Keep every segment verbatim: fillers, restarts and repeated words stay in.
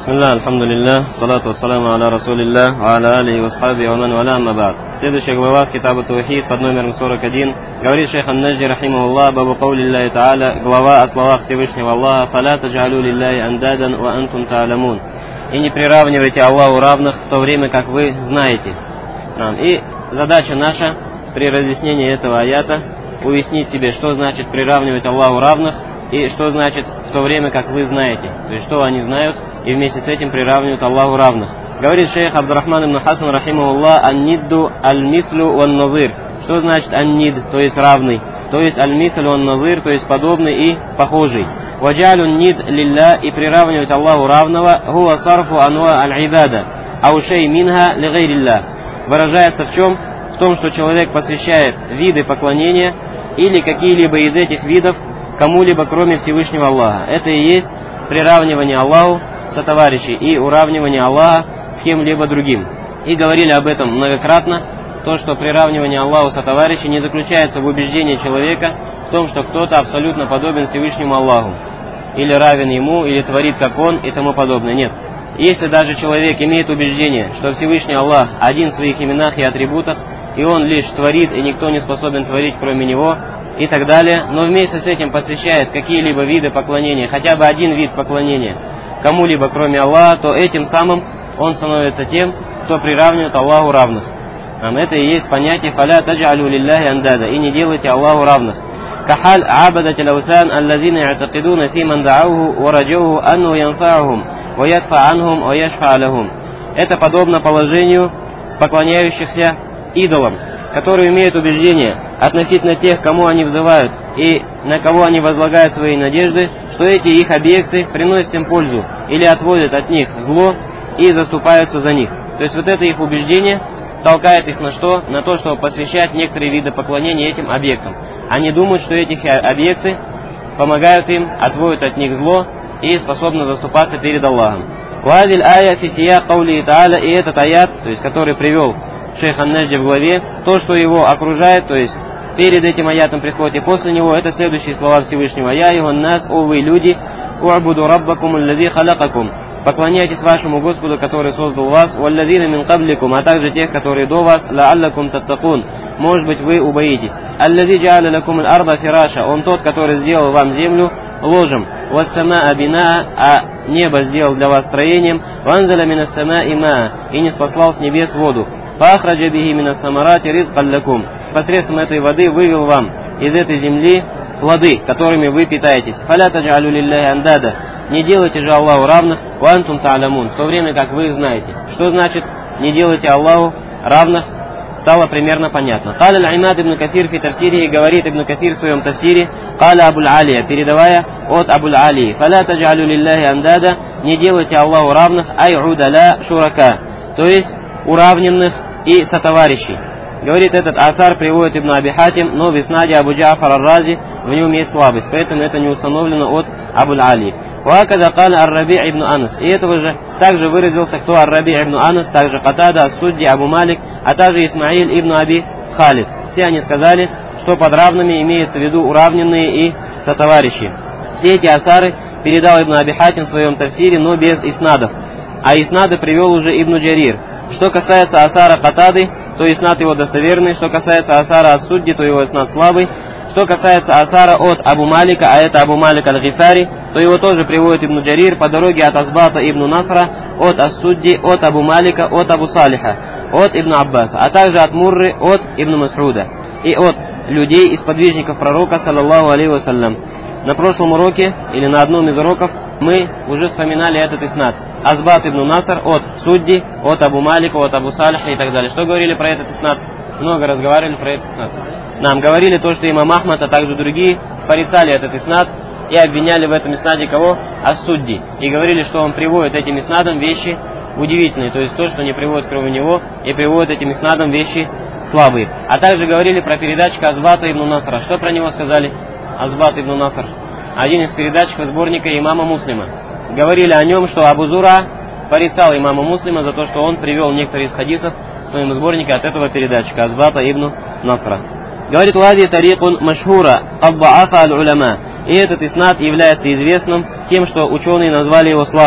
Бисмилlah, альхамдулиллах, салату вассаламу аля расулиллах, ва аля алихи ва асхабихи ва ман валя, амма ба'д. Следующая глава в Китабу Таухид под номером сорок один говорит шейх ан-Наджди рахимахуллах, бабу каули Аллахи та'аля, глава о словах Всевышнего Аллаха: «Фаля таджалю лиллахи андадан ва антум та'алямун». И не приравнивайте Аллаху равных в то время, как вы знаете. И задача наша при разъяснении этого аята уяснить себе, что значит приравнивать Аллаху равных и что значит в то время, как вы знаете. То есть, что они знают, и вместе с этим приравнивают Аллаху равных. Говорит шейх Абдурахман ибн Хасан рахимахуллах: «Ан-нидду аль-мислю ван-назир». Что значит ан-нид, то есть равный, то есть аль-мислю ван-назир, то есть подобный и похожий. «Ваджалю нид лилля», и приравнивать Аллаху равного, «хуа сарфу анва аль-ибада, ау шей минха ли гайрилля». Выражается в чем? В том, что человек посвящает виды поклонения или какие-либо из этих видов кому-либо, кроме Всевышнего Аллаха. Это и есть приравнивание Аллаху сотоварищей и уравнивание Аллаха с кем-либо другим. И говорили об этом многократно, то, что приравнивание Аллаху сотоварищей не заключается в убеждении человека в том, что кто-то абсолютно подобен Всевышнему Аллаху, или равен ему, или творит как он и тому подобное. Нет. Если даже человек имеет убеждение, что Всевышний Аллах один в своих именах и атрибутах, и он лишь творит, и никто не способен творить кроме него, и так далее, но вместе с этим посвящает какие-либо виды поклонения, хотя бы один вид поклонения кому-либо кроме Аллаха, то этим самым он становится тем, кто приравнивает Аллаху равных. Это и есть понятие «фаля таджалю лилляхи андада», и не делайте Аллаху равных. «Кахаль абадат аль-аусан аллазина я'такидуна фи ман да'ауху ва раджауhu анну янфа'ухум ва ядфа анхум ва яшфа лахум». Это подобно положению поклоняющихся идолам, которые имеют убеждение относительно тех, кому они взывают и на кого они возлагают свои надежды, что эти их объекты приносят им пользу или отводят от них зло и заступаются за них. То есть вот это их убеждение толкает их на что? На то, чтобы посвящать некоторые виды поклонения этим объектам. Они думают, что эти объекты помогают им, отводят от них зло и способны заступаться перед Аллахом. «Вадиль ая фисия каули та'аля», и этот аят, то есть который привел шейх ан-Наджди в главе, то, что его окружает, то есть перед этим аятом приходит и после него, это следующие слова Всевышнего: «Я юхан нас, о вы люди, у'буду раббакум аллази халакакум». Поклоняйтесь вашему Господу, который создал вас, «валлазина мин кабликум», а также тех, которые до вас, «лааллакум таттакун», может быть, вы убоитесь. «Аллази джа'аля лакум аль-арда фираша», он тот, который сделал вам землю ложем, «вассамаа бинаа», а небо сделал для вас строением, «ванзаля минас самааи маа», и не спаслал с небес воду, «фахраджа бихи минас самарати ризкан лакум», посредством этой воды вывел вам из этой земли плоды, которыми вы питаетесь. «Фаля таджалю лилляхи андада», не делайте же Аллаху равных, «ва антум та'алямун», в то время как вы знаете. Что значит не делайте Аллаху равных? Стало примерно понятно. «Каля аль-Имад ибн Касир фи тафсири», говорит Ибн Касир в своем тафсире, «Каля Абуль-Алия», передавая от Абуль-Алии: «Фаля таджалю лилляхи андада», не делайте Аллаху равных, ай удаля шурака, то есть уравненных и сотоварищей. Говорит, этот асар приводит Ибн Аби Хатим, но в иснаде Абу Джафар ар-Рази в нем есть слабость, поэтому это не установлено от Абуль-Али. «Вакада каля ар-Раби ибн Анас», и этого же также выразился кто? Ар-Раби ибн Анас, также Катада, ас-Судди, Абу Малик, а также Исмаиль ибн Аби Халид. Все они сказали, что под равными имеется в виду уравненные и сотоварищи. Все эти асары передал Ибн Аби Хатим в своем тафсире, но без иснадов, а иснады привел уже Ибн Джарир. Что касается асара Катады, то иснад его достоверный. Что касается асара ас-Судди, то его иснад слабый. Что касается асара от Абу Малика, а это Абу Малик аль-Гифари, то его тоже приводит Ибн Джарир по дороге от Асбата ибн Насра, от ас-Судди, от Абу Малика, от Абу Салиха, от Ибн Аббаса, а также от Мурры, от Ибн Мас'уда и от людей из подвижников пророка, саллаллаху алейхи вассалям. На прошлом уроке, или на одном из уроков, мы уже вспоминали этот иснад. Асбат ибн Наср от Судди, от Абу Малика, от Абу Салиха и так далее. Что говорили про этот иснад? Много разговаривали про этот иснад. Нам говорили то, что имам Ахмад, а также другие порицали этот иснад и обвиняли в этом иснаде кого? Ас-Судди. И говорили, что он приводит этим иснадом вещи удивительные, то есть то, что не приводит кроме него, и приводит этим иснадом вещи слабые. А также говорили про передатчика Асбата ибн Насра. Что про него сказали? Асбат ибн Наср, один из передатчиков сборника имама Муслима. Говорили о нем, что Абу Зура порицал имама Муслима за то, что он привел некоторые из хадисов в своем сборнике от этого передатчика Асбата ибн Насра. Говорит: «Вади тарикун машхура аббаафа аль-уляма». И этот иснад является известным тем, что ученые назвали его слабым.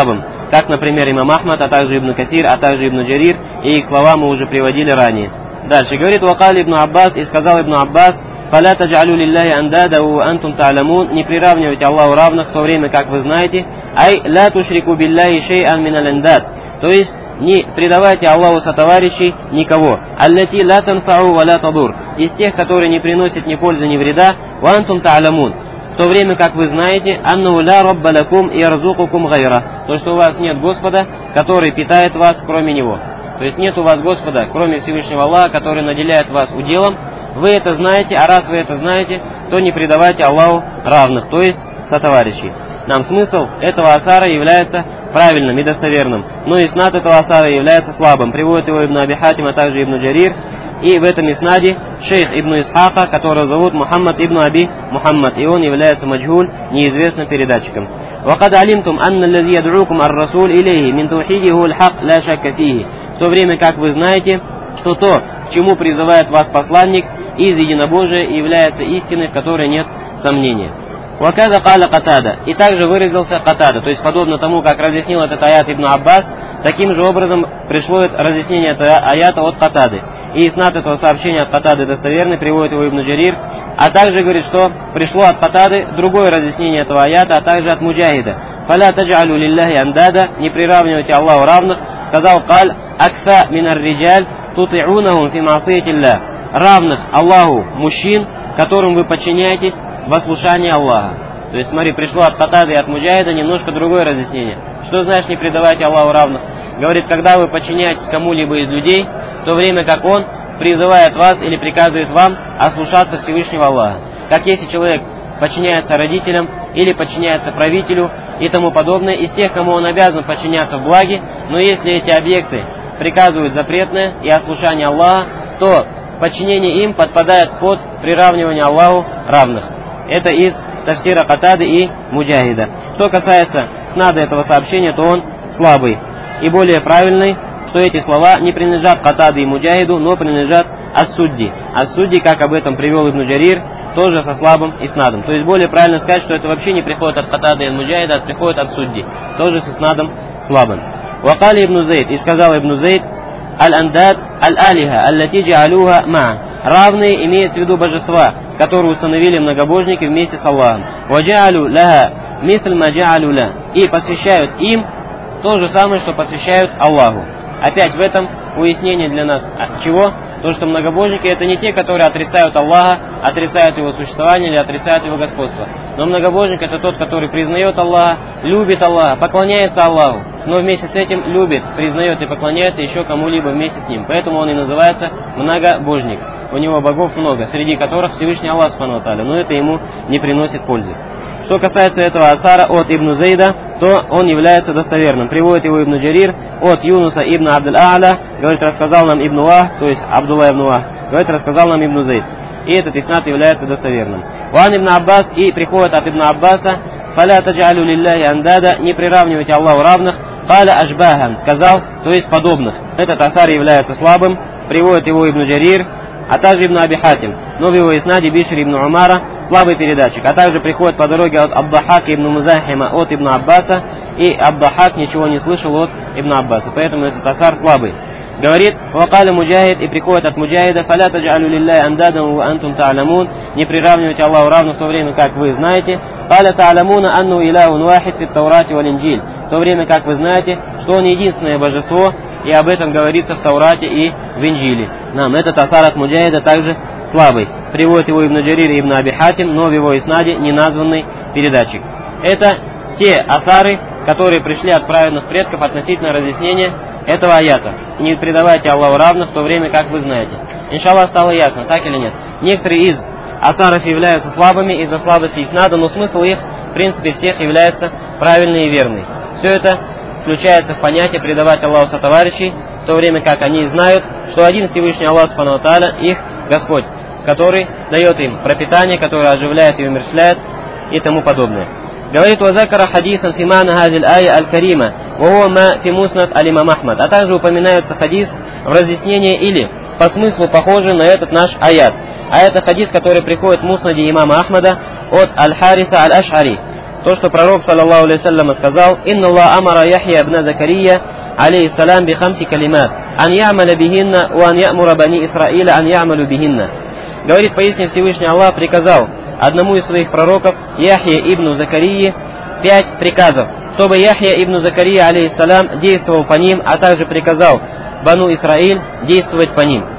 как, например, имам Ахмад, а также Ибн Касир, а также Ибн Джарир, и их слова мы уже приводили ранее. Дальше говорит: «Вакали Ибн Аббас», и сказал Ибн Аббас: «Фаля таджалю лилляхи андада ва антум та'ламун», не приравнивайте Аллаху равных, в то время как вы знаете, ай ля тушрику билляхи шей'ан минал андад, то есть не предавайте Аллаху сотоварищей никого, аллати ля танфау ва ля тадур, из тех, которые не приносят ни пользы, ни вреда, ва антум та'ламун, в то время как вы знаете, анну ля рабба лакум ярзукукум гайра, то, что у вас нет Господа, который питает вас, кроме Него. То есть нет у вас Господа, кроме Всевышнего Аллаха, который наделяет вас уделом. Вы это знаете, а раз вы это знаете, то не предавайте Аллаху равных, то есть сотоварищей. Нам смысл этого асара является правильным и достоверным, но иснад этого асара является слабым. Приводит его Ибн Аби Хатим, а также Ибн Джарир. И в этом иснаде шейх Ибн Исхака, которого зовут Мухаммад Ибн Аби Мухаммад, и он является маджгуль, неизвестным передатчиком. وَقَدْ عَلِمْتُمْ أَنَّ الَّذِي يَدْعُوكُمْ الرَّسُولِ إِلَيْهِ مِنْ تَوْحِيدِهِ هُوَ الْحَقُّ لَا شَكَّ فِيهِ, в то время как вы знаете, что то, к чему призывает вас посланник из единобожия, является истиной, в которой нет сомнения. وَكَذَا قَالَ Катада, и также выразился Катада, то есть подобно тому, как разъяснил этот аят Ибн Аббас, таким же образом пришло разъяснение этого аята от Катады. И иснад этого сообщения от Катады достоверный, приводит его Ибн Джарир, а также говорит, что пришло от Катады другое разъяснение этого аята, а также от Муджахида. «Фаля таджалю лилляхи андада», не приравнивайте Аллаху равных, сказал: «Каль акфа минар риджаль тути'унахум фи маасиятиллях», равных Аллаху мужчин, которым вы подчиняетесь в ослушании Аллаха. То есть, смотри, пришло от Катады и от Муджахида немножко другое разъяснение. Что значит не предавайте Аллаху равных? Говорит, когда вы подчиняетесь кому-либо из людей, в то время как он призывает вас или приказывает вам ослушаться Всевышнего Аллаха. Как если человек подчиняется родителям или подчиняется правителю и тому подобное, из тех, кому он обязан подчиняться в благе, но если эти объекты приказывают запретное и ослушание Аллаха, то подчинение им подпадает под приравнивание Аллаху равных. Это из тафсира Катады и Муджахида. Что касается снада этого сообщения, то он слабый. И более правильный, что эти слова не принадлежат Катаде и Муджахиду, но принадлежат Ас-Судди. Ас-Судди, как об этом привел Ибн Джарир, тоже со слабым иснадом. То есть более правильно сказать, что это вообще не приходит от Катады и Муджахида, а приходит от Судди, тоже с иснадом слабым. Вакали Ибн Зейд, и сказал Ибн Зейд: «Аль-андад аль-алиха, аллати джаалуха ма», равные имеется в виду божества, которые установили многобожники вместе с Аллахом. «Ваджаалу лаха мисль ма джаалу ла», и посвящают им то же самое, что посвящают Аллаху. Опять в этом уяснение для нас чего? То, что многобожники это не те, которые отрицают Аллаха, отрицают Его существование или отрицают Его господство. Но многобожник это тот, который признает Аллаха, любит Аллаха, поклоняется Аллаху, но вместе с этим любит, признает и поклоняется еще кому-либо вместе с ним. Поэтому он и называется многобожник. У него богов много, среди которых Всевышний Аллах Субхану ва Тааля, но это ему не приносит пользы. Что касается этого асара от Ибн Зейда, то он является достоверным. Приводит его Ибн Джарир от Юнуса ибн Абд-аль-А'ля, говорит, рассказал нам Ибн Вах, то есть Абдулла ибн Вах, говорит, рассказал нам Ибн Зейд. И этот иснад является достоверным. Ван Ибн Аббас, и приходит от Ибн Аббаса: «Фаля таджалю лилляхи андада», не приравнивайте Аллаху равных, «Каля ашбахан», сказал, то есть подобных. Этот асар является слабым, приводит его Ибн Джарир, а также Ибн Аби Хатим, но в его иснаде Бишр ибн Умара слабый передатчик, а также приходит по дороге от Абдахак ибн Музахима от Ибн Аббаса, и Абдахак ничего не слышал от Ибн Аббаса, поэтому этот асар слабый. Говорит: «Вакаля Муджахид», и приходит от Муджахида: «Фаля таджалю лилляхи андадан ва антум та'ламун», не приравнивайте Аллаху равных в то время, как вы знаете. «Каля та'ламуна анну илахун вахид фит Таурати вал Инджиль», в то время как вы знаете, что он единственное божество, и об этом говорится в Таурате и в Инджиле. Нам этот асар от Муджахида также слабый. Приводит его Ибн Джарир и Ибн Аби Хатим, но в его иснаде не названный передатчик. Это те асары, которые пришли от праведных предков относительно разъяснения этого аята. Не предавайте Аллаху равных в то время, как вы знаете. Иншаллах, стало ясно, так или нет? Некоторые из асаров являются слабыми из-за слабости иснада, но смысл их, в принципе, всех является правильный и верный. Все это включается в понятие предавать Аллаху сотоварищей, в то время как они знают, что один Всевышний Аллах Субхану ва Тааля их Господь, который дает им пропитание, который оживляет и умерщвляет и тому подобное. Говорит: «Вазакара хадисан фимана хазиль ая аль-карима, вао ма фи муснад алимам Ахмад», а также упоминается хадис в разъяснении или по смыслу похожий на этот наш аят. А это хадис, который приходит в муснаде имама Ахмада от Аль-Хариса Аль-Аш'ари. то, что пророк, саллаллаху алейхи вассалям, сказал: «Инна Аллах амара Яхья ибн Закария, алейхиссалям, би хамси калимат, ан я'маля бихинна, ва ан я'мура бани Исраиля, ан я'малю бихинна». Говорит, поясни, Всевышний Аллах приказал одному из своих пророков, Яхья ибн Закарии, пять приказов, чтобы Яхья ибн Закария, алейхиссалям, действовал по ним, а также приказал Бану Исраиль действовать по ним.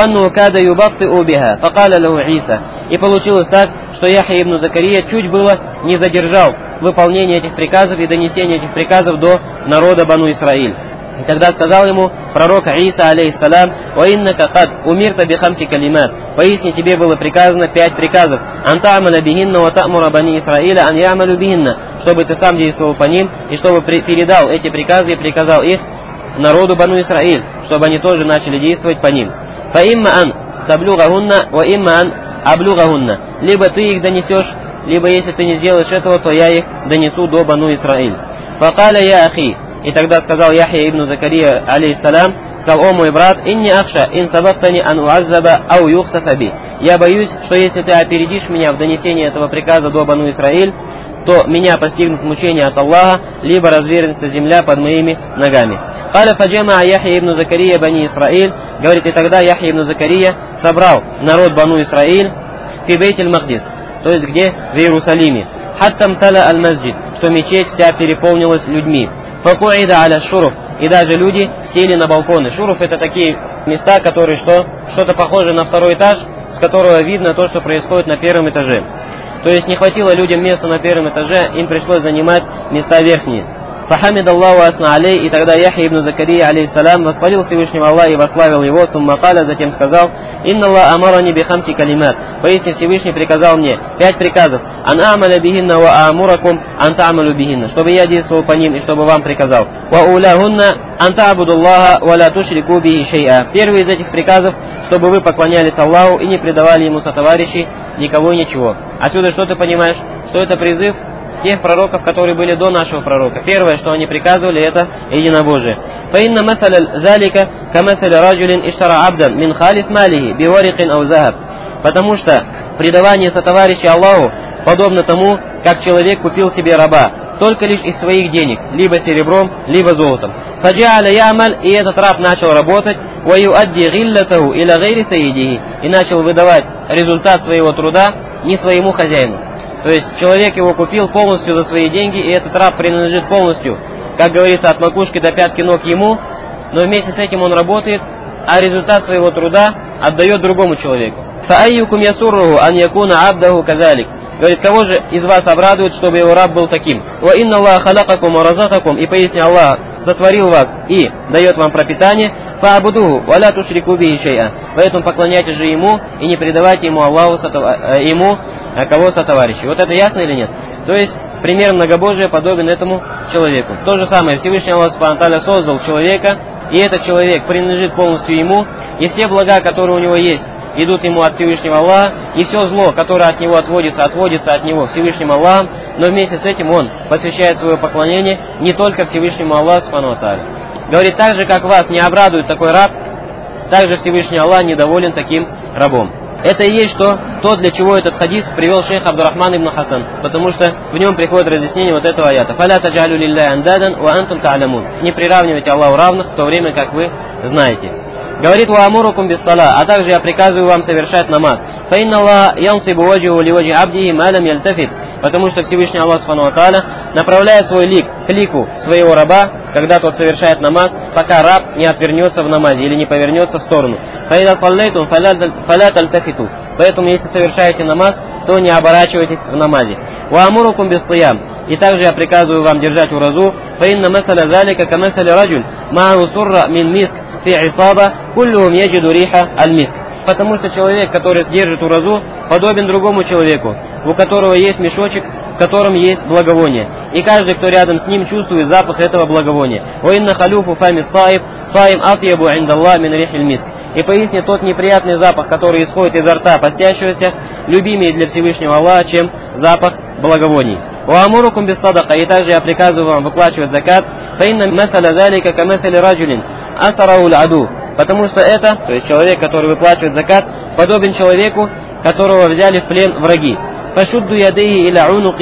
И получилось так, что Яхья ибн Закария чуть было не задержал выполнение этих приказов и донесение этих приказов до народа Бану Исраиль. И тогда сказал ему пророк Иса, алейхиссалям: «Ва иннака кад умирта би хамси калимат». Поясни, тебе было приказано пять приказов. «Ан та'маля бихинна ва та'мура бани Исраиля ан я'малю бихинна», чтобы ты сам действовал по ним, и чтобы передал эти приказы и приказал их народу Бану Исраиль, чтобы они тоже начали действовать по ним. «Фа имма ан таблюгахунна ва имма ан аблюгахунна». Либо ты их донесешь, либо если ты не сделаешь этого, то я их донесу до Бану Исраиль. «Факаля я ахи». И тогда сказал Яхья ибн Закария, алейхиссалям, сказал: «О мой брат, инни ахша, ин сабахтани ан уаззаба ау юхсафа би». Я боюсь, что если ты опередишь меня в донесении этого приказа до Бану Исраиль, то меня постигнут мучения от Аллаха, либо развернется земля под моими ногами. «Каля фаджама Яхья ибн Закария бани Исраиль». Говорит, и тогда Яхья ибн Закария собрал народ Бану Исраиль фи бейтиль Махдис, то есть где? В Иерусалиме. «Хаттам тала аль-масджид», что мечеть вся переполнилась людьми. «Факуида аля шуруф», и даже люди сели на балконы. Шуруф — это такие места, которые что? Что-то похоже на второй этаж, с которого видно то, что происходит на первом этаже. То есть не хватило людям места на первом этаже, им пришлось занимать места верхние. «Фахамид Аллаху асна алей», и тогда Яхья ибн Закария, алейхиссалям, восхвалил Всевышнего Аллаха и восславил его, сумма каля, затем сказал: «Инна Аллах амарани би хамси калимат». Поясни, Всевышний приказал мне пять приказов: «Ан а'маля бихинна ва а'муракум ан та'малю бихинна», чтобы я действовал по ним и чтобы вам приказал. «Ва уляхунна ан та'буду Аллаха ва ла тушрику бихи шей'a». Первый из этих приказов, чтобы вы поклонялись Аллаху и не предавали ему сотоварищей никого и ничего. Отсюда что ты понимаешь? Что это призыв тех пророков, которые были до нашего пророка. Первое, что они приказывали, это единобожие. فَإِنَّ مَثَلَ ذَلِكَ كَمَثَلِ رَجُلٍ اشْتَرَى عَبْدًا مِنْ خَالِصِ مَالِهِ بِوَرِقٍ أَوْ ذَهَبٍ. Потому что предавание сотоварища Аллаху подобно тому, как человек купил себе раба только лишь из своих денег, либо серебром, либо золотом. فَجَعَلَ يَعْمَلْ, и этот раб начал работать, وَيُؤَدِّي غِلَّتَهُ إِلَى غَيْرِ سَيِّدِهِ, и начал выдавать результат своего труда не своему хозяину. То есть человек его купил полностью за свои деньги, и этот раб принадлежит полностью, как говорится, от макушки до пятки ног ему, но вместе с этим он работает, а результат своего труда отдает другому человеку. «Фа'айюкум ясурруху ан якуна абдаху казалик». Говорит, кого же из вас обрадует, чтобы его раб был таким? «Ва инна Аллах халакакум ва разакакум», и поясни, Аллах сотворил вас и дает вам пропитание, «фа'абудуху ва ла тушрику бихи шей'a». Поэтому поклоняйтесь же ему и не предавайте ему Аллаху, ему кого сотоварищей. Вот это ясно или нет? То есть пример многобожия подобен этому человеку. То же самое, Всевышний Аллах Субхану ва Тааля создал человека, и этот человек принадлежит полностью ему, и все блага, которые у него есть, идут ему от Всевышнего Аллаха, и все зло, которое от него отводится, отводится от него Всевышним Аллахом, но вместе с этим он посвящает свое поклонение не только Всевышнему Аллаху Субхану ва Тааля. Говорит, так же, как вас не обрадует такой раб, так же Всевышний Аллах недоволен таким рабом. Это и есть что, то, для чего этот хадис привел шейх Абдурахман ибн Хасан, потому что в нем приходит разъяснение вот этого аята. «Фаля таджалю лилляхи андадан ва антум та'лямун». Не приравнивайте Аллаху равных, в то время как вы знаете. Говорит: «Ва амурукум биссала», а также я приказываю вам совершать намаз. «Фа инна Аллах янсибу ваджиху ли ваджи абдихи ма лам ялтафит», потому что Всевышний Аллах Субхану ва Тааля направляет свой лик к лику своего раба, когда тот совершает намаз, пока раб не отвернется в намазе или не повернется в сторону. «Фа ида саллейтум фаля тальтафиту», поэтому если совершаете намаз, то не оборачивайтесь в намазе. «Ва амурукум биссиям», и также я приказываю вам держать уразу. «Фа инна масаля залика ка масаля раджуль ма'аху сурра мин миск фи исаба куллюхум яджиду риха аль-миск». Потому что человек, который держит уразу, подобен другому человеку, у которого есть мешочек, в котором есть благовоние. И каждый, кто рядом с ним, чувствует запах этого благовония. «Ва инна халюфу фами саиб, саим атьябу индаллах мин рихиль миск». И поясни, тот неприятный запах, который исходит изо рта постящегося, любимее для Всевышнего Аллаха, чем запах благовоний. «Ва амурукум бис садака», и также я приказываю вам выплачивать закат. «Фа инна масаля залика ка масали раджулин асарау аль-аду». Потому что это, то есть человек, который выплачивает закат, подобен человеку, которого взяли в плен враги. «Фашудду ядейхи иля унукихи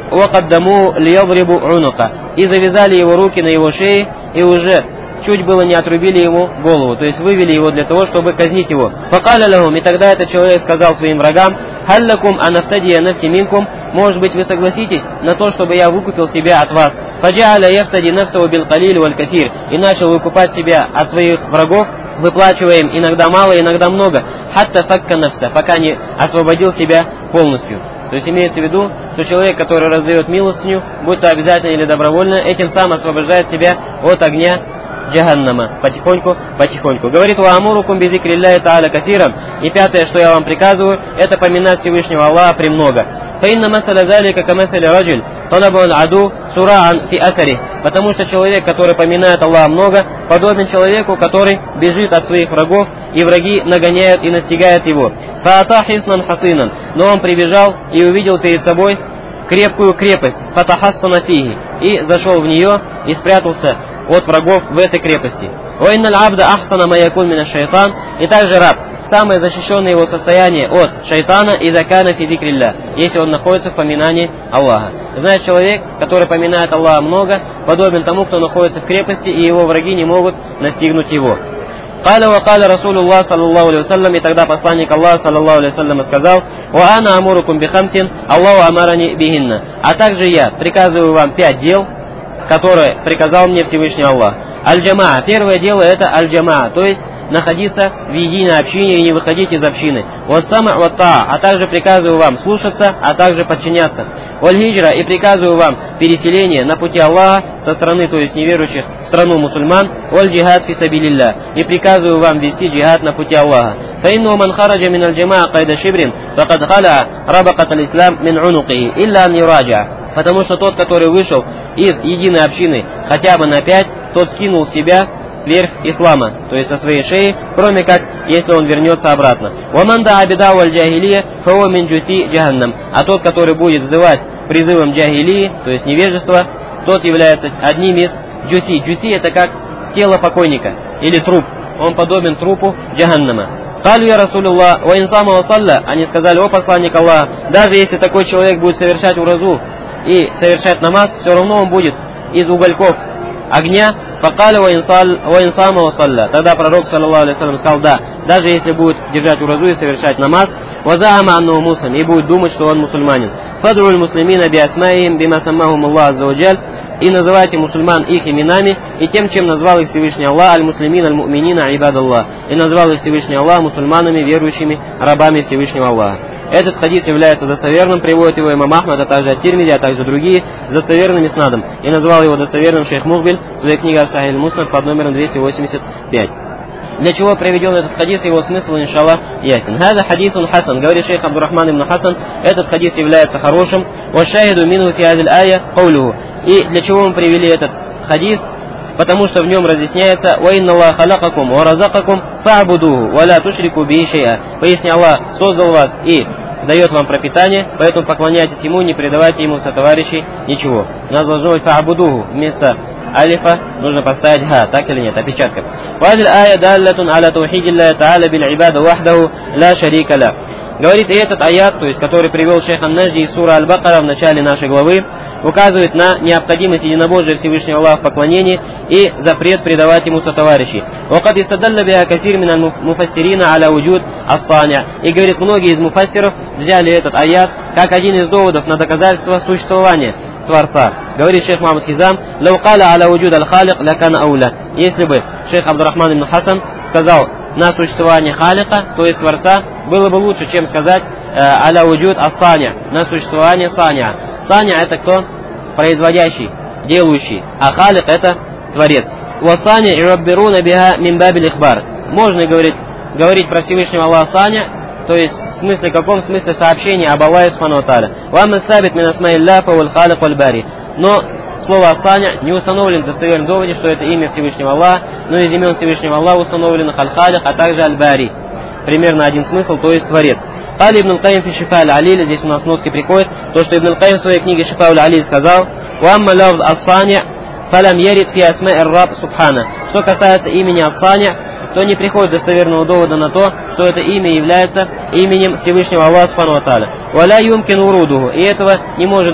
وَقَدَّمُوا لِيَضْرِبُوا عُنُقَ, и завязали его руки на его шее, и уже чуть было не отрубили ему голову, то есть вывели его для того, чтобы казнить его. فَقَالَ لَهُمْ, и тогда этот человек сказал своим врагам: هَلْ لَكُمْ أَنْ أَفْتَدِيَ نَفْسِي مِنْكُمْ, может быть, вы согласитесь на то, чтобы я выкупил себя от вас. فَجَعَلَ يَفْتَدِي نَفْسَهُ بِالْقَلِيلِ وَالْكَثِيرِ, и начал выкупать себя от своих врагов, выплачивая им иногда мало, иногда много, حَتَّى فَكَّ نَفْسَهُ, пока не освободил себя полностью. То есть имеется в виду, что человек, который раздает милостыню, будь то обязательно или добровольно, этим самым освобождает себя от огня Джаханнама, потихоньку, потихоньку. Говорит: «Ва амурукум би зикриллахи та'аля касиран». И пятое, что я вам приказываю, это поминать Всевышнего Аллаха премного. Фаинна масаля залика камасаля раджуль талабу аль-аду сураан фи асарих. Потому что человек, который поминает Аллаха много, подобен человеку, который бежит от своих врагов, и враги нагоняют и настигают его. Фаата хиснан хасинан. Но он прибежал и увидел перед собой крепкую крепость, фатахассана фиги, и зашел в нее и спрятался от врагов в этой крепости. Уинналь абда ахсана ма якун мина шайтан, и также раб, самое защищенное его состояние от шайтана, иза кана фи зикриллах, если он находится в поминании Аллаха. Значит, человек, который поминает Аллаха много, подобен тому, кто находится в крепости, и его враги не могут настигнуть его. Каля ва каля Расулуллах саллаллаху алейхи вассалям, и тогда посланник Аллаха саллаллаху алейхи вассалям сказал: «Ва ана амурукум би хамсин, Аллаху амарани бихинна». А также я приказываю вам пять дел, которые приказал мне Всевышний Аллах. Аль-джамаа. Первое дело это аль-джамаа, то есть находиться в единой общине и не выходить из общины. Вассама ваттаа, а также приказываю вам слушаться, а также подчиняться. Валь-хиджра, и приказываю вам переселение на пути Аллаха со стороны, то есть неверующих, в страну мусульман. Валь-джихад фи сабилилля, и приказываю вам вести джихад на пути Аллаха. Фаинну ман хараджа мин аль-джамаа кайда шибрин, факад халя рабакат аль-ислам мин унукихи, илля ан юраджа. Потому что тот, который вышел из единой общины хотя бы на пять, тот скинул с себя верх ислама, то есть со своей шеи, кроме как, если он вернется обратно. «Ваманда абидау аль-джахилия, фао мин джуси джаханнам». А тот, который будет взывать призывом джахилии, то есть невежества, тот является одним из джуси. Джуси это как тело покойника или труп. Он подобен трупу джаханнама. «Калю я Расулуллах, ва инсама ва салля». Они сказали: «О посланник Аллаха, даже если такой человек будет совершать уразу и совершать намаз, все равно он будет из угольков огня». Факаля ва инсама ва салля. Тогда пророк саллаллаху алейхи вассалям сказал: да, даже если будет держать уразу и совершать намаз, вазаама аннаху муслим, и будет думать, что он мусульманин. Фадруль муслимина би асмаихим бима саммахум Аллах азза ва джаль, и называйте мусульман их именами и тем, чем назвал их Всевышний Аллах, аль-муслимин аль-му'минина ибадаллах, и назвал их Всевышний Аллах мусульманами, верующими рабами Всевышнего Аллаха. Этот хадис является достоверным, приводит его имам Ахмад, а также ат-Тирмизи, а также другие, с достоверным иснадом, и назвал его достоверным шейх Мухбиль в своей книге Ас-Сахих аль-Муснад под номером двести восемьдесят пять. Для чего приведен этот хадис, его смысл, иншаллах, ясен. Хаза хадисун хасан, говорит шейх Абдуррахман ибн Хасан, этот хадис является хорошим. Ва шахиду минху фи хазил ая каулуху. И для чего мы привели этот хадис? Потому что в нем разъясняется: «Ва инна Аллаха халакакум ва разакакум фа'будуху ва ла тушрику бихи шай'a». Поясни, Аллах создал вас и дает вам пропитание, поэтому поклоняйтесь ему, не предавайте ему сотоварищей ничего. У нас должно быть фа'будуху вместо алифа нужно поставить ха, так или нет, опечатка. Вадиль ая даллатун аля таухидилля та'аля биль ибада вахдаху ла шарика ла. Говорит, и этот аят, то есть который привел шейх ан-Наджди из сура Аль-Бакара в начале нашей главы, указывает на необходимость единобожия Всевышнего Аллаха в поклонении и запрет предавать ему сотоварищей. وقد استدل بها كثير من المفسرين على وجود الصانع. И говорит, многие из муфассиров взяли этот аят как один из доводов на доказательство существования Творца. Говорит шейх Мухаммад Хизам: «Лау каля аля вуджуд аль-халик лакана ауля». Если бы шейх Абдуррахман ибн Хасан сказал на существование халика, то есть Творца, было бы лучше, чем сказать аля вуджуд ас-саня, на существование саня. Саня это кто? Производящий, делающий, а халик это Творец. «Васаня и раббируна биха мин бабиль ихбар». Можно говорить, говорить про Всевышнего Аллаха саня, то есть в смысле каком? В смысле сообщения об Аллахе субхану ва тааля. «Вамма сабит мин асмаилляфа валь халик валь бари». Но слово «саня» не установлено в достоверном доводе, что это имя Всевышнего Аллаха, но из имен Всевышнего Аллаха установлено халь-халик, а также аль-бари. Примерно один смысл, то есть Творец. Кали Ибн аль-Кайм фи Шифа аль-Алиль, здесь у нас в носке приходит, то, что Ибн аль-Кайм в своей книге Шифа аль-Алиль сказал: «Уамма лавз ас-сани' фалам ярид фи асма'i ар-раб субхана». Что касается имени ас-сани', то не приходит достоверного довода на то, что это имя является именем Всевышнего Аллаха субхану ва тааля. «Валя юмкин урудуху», и этого не может быть,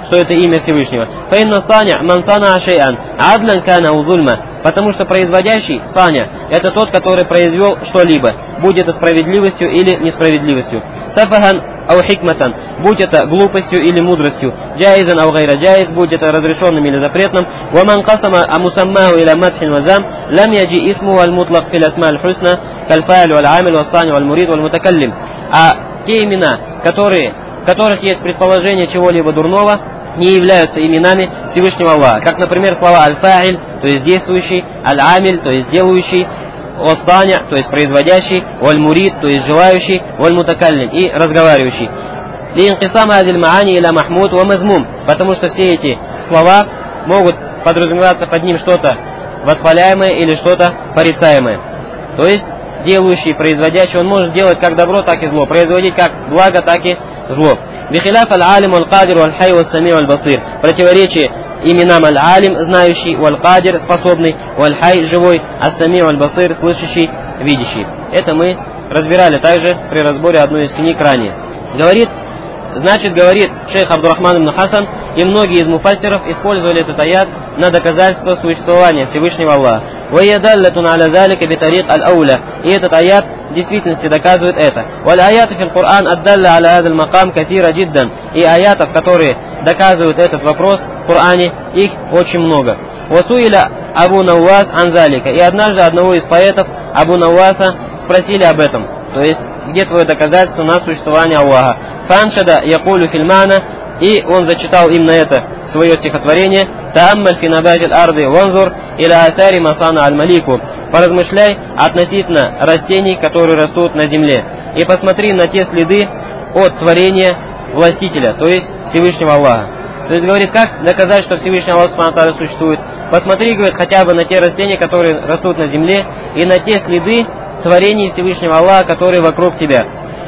что это имя Всевышнего. Фаинна саня ман сана шейан адлан кана узульма. Потому что производящий, саня, это тот, который произвел что-либо, будь это справедливостью или несправедливостью. Сафахан ау хикматан, будь это глупостью или мудростью. Джаизан ау гайра джаиз, будь это разрешенным или запретным. Ваман касама амусаммаху иля мадхин вазам, лам яджи исму валь мутлак фил асма аль хусна, кальфа'аль валь амиль валь сани валь мурид валь мутакаллим. А те имена, которые, в которых есть предположение чего-либо дурного, не являются именами Всевышнего Аллаха. Как, например, слова аль-фа'иль, то есть действующий, аль-амиль, то есть делающий, о-саня, то есть производящий, валь-мурид, то есть желающий, валь-мутакаллим, и разговаривающий. Линкисама адиль маани иля махмуд ва мазмум, потому что все эти слова могут подразумеваться под ним что-то восхваляемое или что-то порицаемое. То есть делающий, производящий, он может делать как добро, так и зло, производить как благо, так и зло. Бихиляф аль-алим валь-кадир валь-хай валь-сами валь-басир. Противоречие именам аль-алим, знающий, валь-кадир, способный, валь-хай, живой, ас-сами валь-басир, слышащий, видящий. Это мы разбирали также при разборе одной из книг ранее. Говорит, значит, говорит шейх Абдурахман ибн Хасан, и многие из муфассиров использовали этот аят на доказательство существования Всевышнего Аллаха. И этот аят в действительности доказывает это. И аятов, которые доказывают этот вопрос в Коране, их очень много. Абу Науас анзалика. И однажды одного из поэтов, Абу Науаса, спросили об этом. То есть, где твое доказательство на существование Аллаха? Фаншада якулю фильмана, и он зачитал именно это свое стихотворение. Тааммаль финабатиль арды ванзур иля асари масана аль-малику. Поразмышляй относительно растений, которые растут на земле, и посмотри на те следы от творения властителя, то есть Всевышнего Аллаха. То есть, говорит, как доказать, что Всевышний Аллах Субхану ва Тааля существует? Посмотри, говорит, хотя бы на те растения, которые растут на земле, и на те следы творений Всевышнего Аллаха, которые вокруг тебя.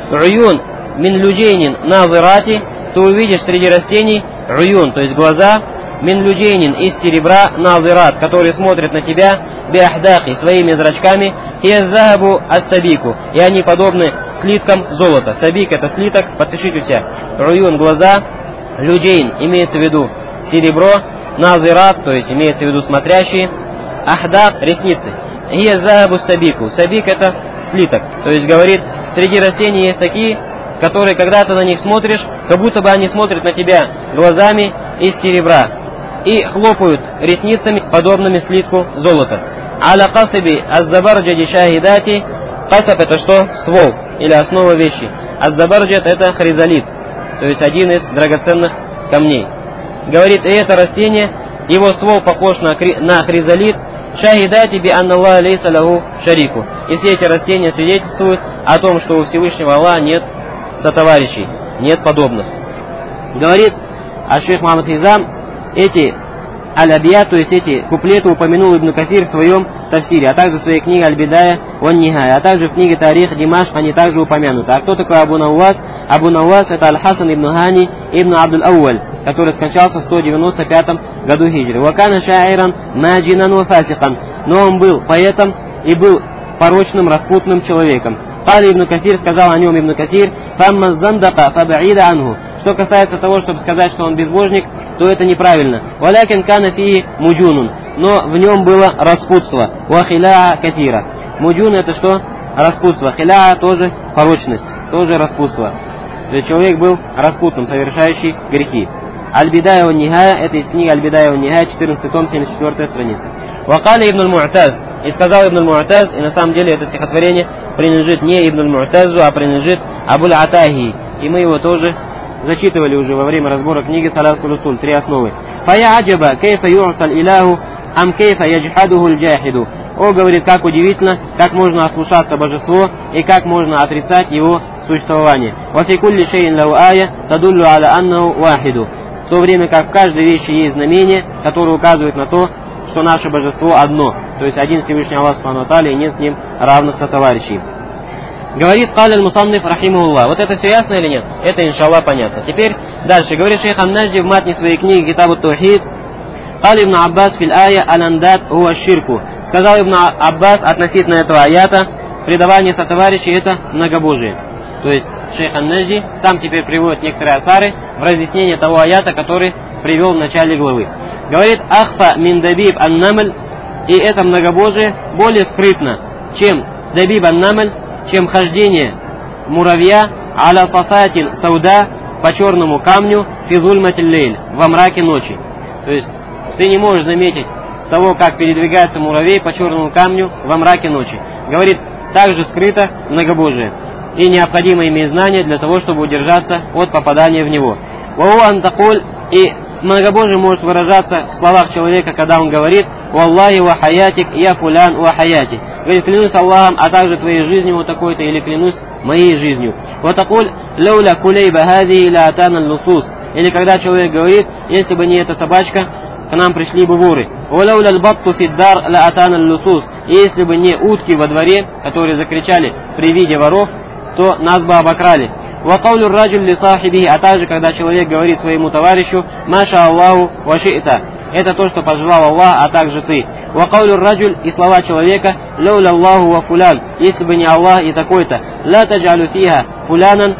Уюн мин люджейнин назирати, ты увидишь среди растений уюн, то есть глаза, мин люджейнин из серебра назират, которые смотрят на тебя биахдахи, своими зрачками, и аззахабу ассабику, и они подобны слиткам золота. Сабик — это слиток, подпишите у себя. Уюн — глаза, люджейн имеется в виду серебро, назират, то есть имеется в виду смотрящие, ахдах — ресницы. Гия захабу сабику. Сабик — это слиток. То есть, говорит, среди растений есть такие, которые, когда ты на них смотришь, как будто бы они смотрят на тебя глазами из серебра и хлопают ресницами, подобными слитку золота. Аля касаби аззабарджади шахидати. Касаб — это что? Ствол или основа вещи. Аззабарджад — это хризолит, то есть один из драгоценных камней. Говорит, и это растение, его ствол похож на, на хризолит. Шахидати би анна Аллаха лейса лаху шарику. И все эти растения свидетельствуют о том, что у Всевышнего Аллаха нет сотоварищей, нет подобных. Говорит аш-шейх Мухаммад Хизам, эти аль-абьят, то есть эти куплеты, упомянул Ибн Касир в своем тафсире, а также в своей книге Аль-Бидая ван Нихая, а также в книге Тарих Димаш они также упомянуты. А кто такой Абу Науас? Абу Науас — это Аль-Хасан ибн Хани ибн Абдул Ауаль, который скончался в сто девяносто пятом году хиджры. Вакана шаиран маджинан ва фасикан. Но он был поэтом и был порочным, распутным человеком. Кали Ибн Касир, сказал о нем Ибн Касир, фамма зандака фабаида анху. Что касается того, чтобы сказать, что он безбожник, то это неправильно. Валякин кана фии муджунун. Но в нем было распутство. Ва хилаа катира. Муджун — это что? Распутство. Хилаа — тоже порочность, тоже распутство. То есть человек был распутным, совершающий грехи. Аль-Бидая ван Нихая, это из книги Аль-Бидая ван Нихая, четырнадцатый том, семьдесят четвёртая страница. Вакали Ибн Аль-Му'таз, и сказал Ибн Аль-Му'таз, и на самом деле это стихотворение принадлежит не Ибн Аль-Му'тазу, а принадлежит Абуль Атахи. И мы его тоже зачитывали уже во время разбора книги Салатул Усуль, три основы. Фая аджаба кейфа ю'сал илаху ам кейфа яджхадуху аль-джахиду. О, говорит, как удивительно, как можно ослушаться божество и как можно отрицать его существование. Ва фи кулли шейин лау ая тадуллу аля аннаху вахиду. В то время как в каждой вещи есть знамение, которое указывает на то, что наше божество одно, то есть один Всевышний Аллах Субхану ва Тааля и нет с ним равных сотоварищей. Говорит Каль аль-Мусанниф рахимахуллах. Вот это все ясно или нет? Это, иншаллах, понятно. Теперь дальше. Говорит шейх Ан-Наджди в матне своей книги Китаб ат-Таухид. Каль ибн Аббас фил ая аль-андат хуа ширку. Сказал Ибн Аббас относительно этого аята, предавание сотоварищей — это многобожие. То есть шейх Ан-Наджди сам теперь приводит некоторые асары в разъяснение того аята, который привел в начале главы. Говорит: «Ахфа мин дабиб ан-намль», и это многобожие более скрытно, чем дабиб ан-намль, чем хождение муравья аля сафатин сауда, по черному камню, фи зульматил лейль, во мраке ночи. То есть ты не можешь заметить того, как передвигается муравей по черному камню во мраке ночи. Говорит, также скрыто многобожие, и необходимо иметь знания для того, чтобы удержаться от попадания в него. И многобожие может выражаться в словах человека, когда он говорит: «Валлахи ва хаятик, я фулян ва хаяти». Говорит: клянусь Аллахом, а также твоей жизнью вот такой-то, или клянусь моей жизнью. Вот такой лауля кулейба хади ля атана лусус. Или когда человек говорит: если бы не эта собачка, к нам пришли бы воры. Валауля албатту фиддар ля атана лусус. И если бы не утки во дворе, которые закричали при виде воров, то нас бы обокрали. Вакаулю раджуль ли сахибихи, а также когда человек говорит своему товарищу: маша Аллаху ва ши'та. Это то, что пожелал Аллах, а также ты. Вакаулю раджуль, и слова человека: лауля Аллаху ва фулян, если бы не Аллах и такой-то. Ла таджалю фиха фулянан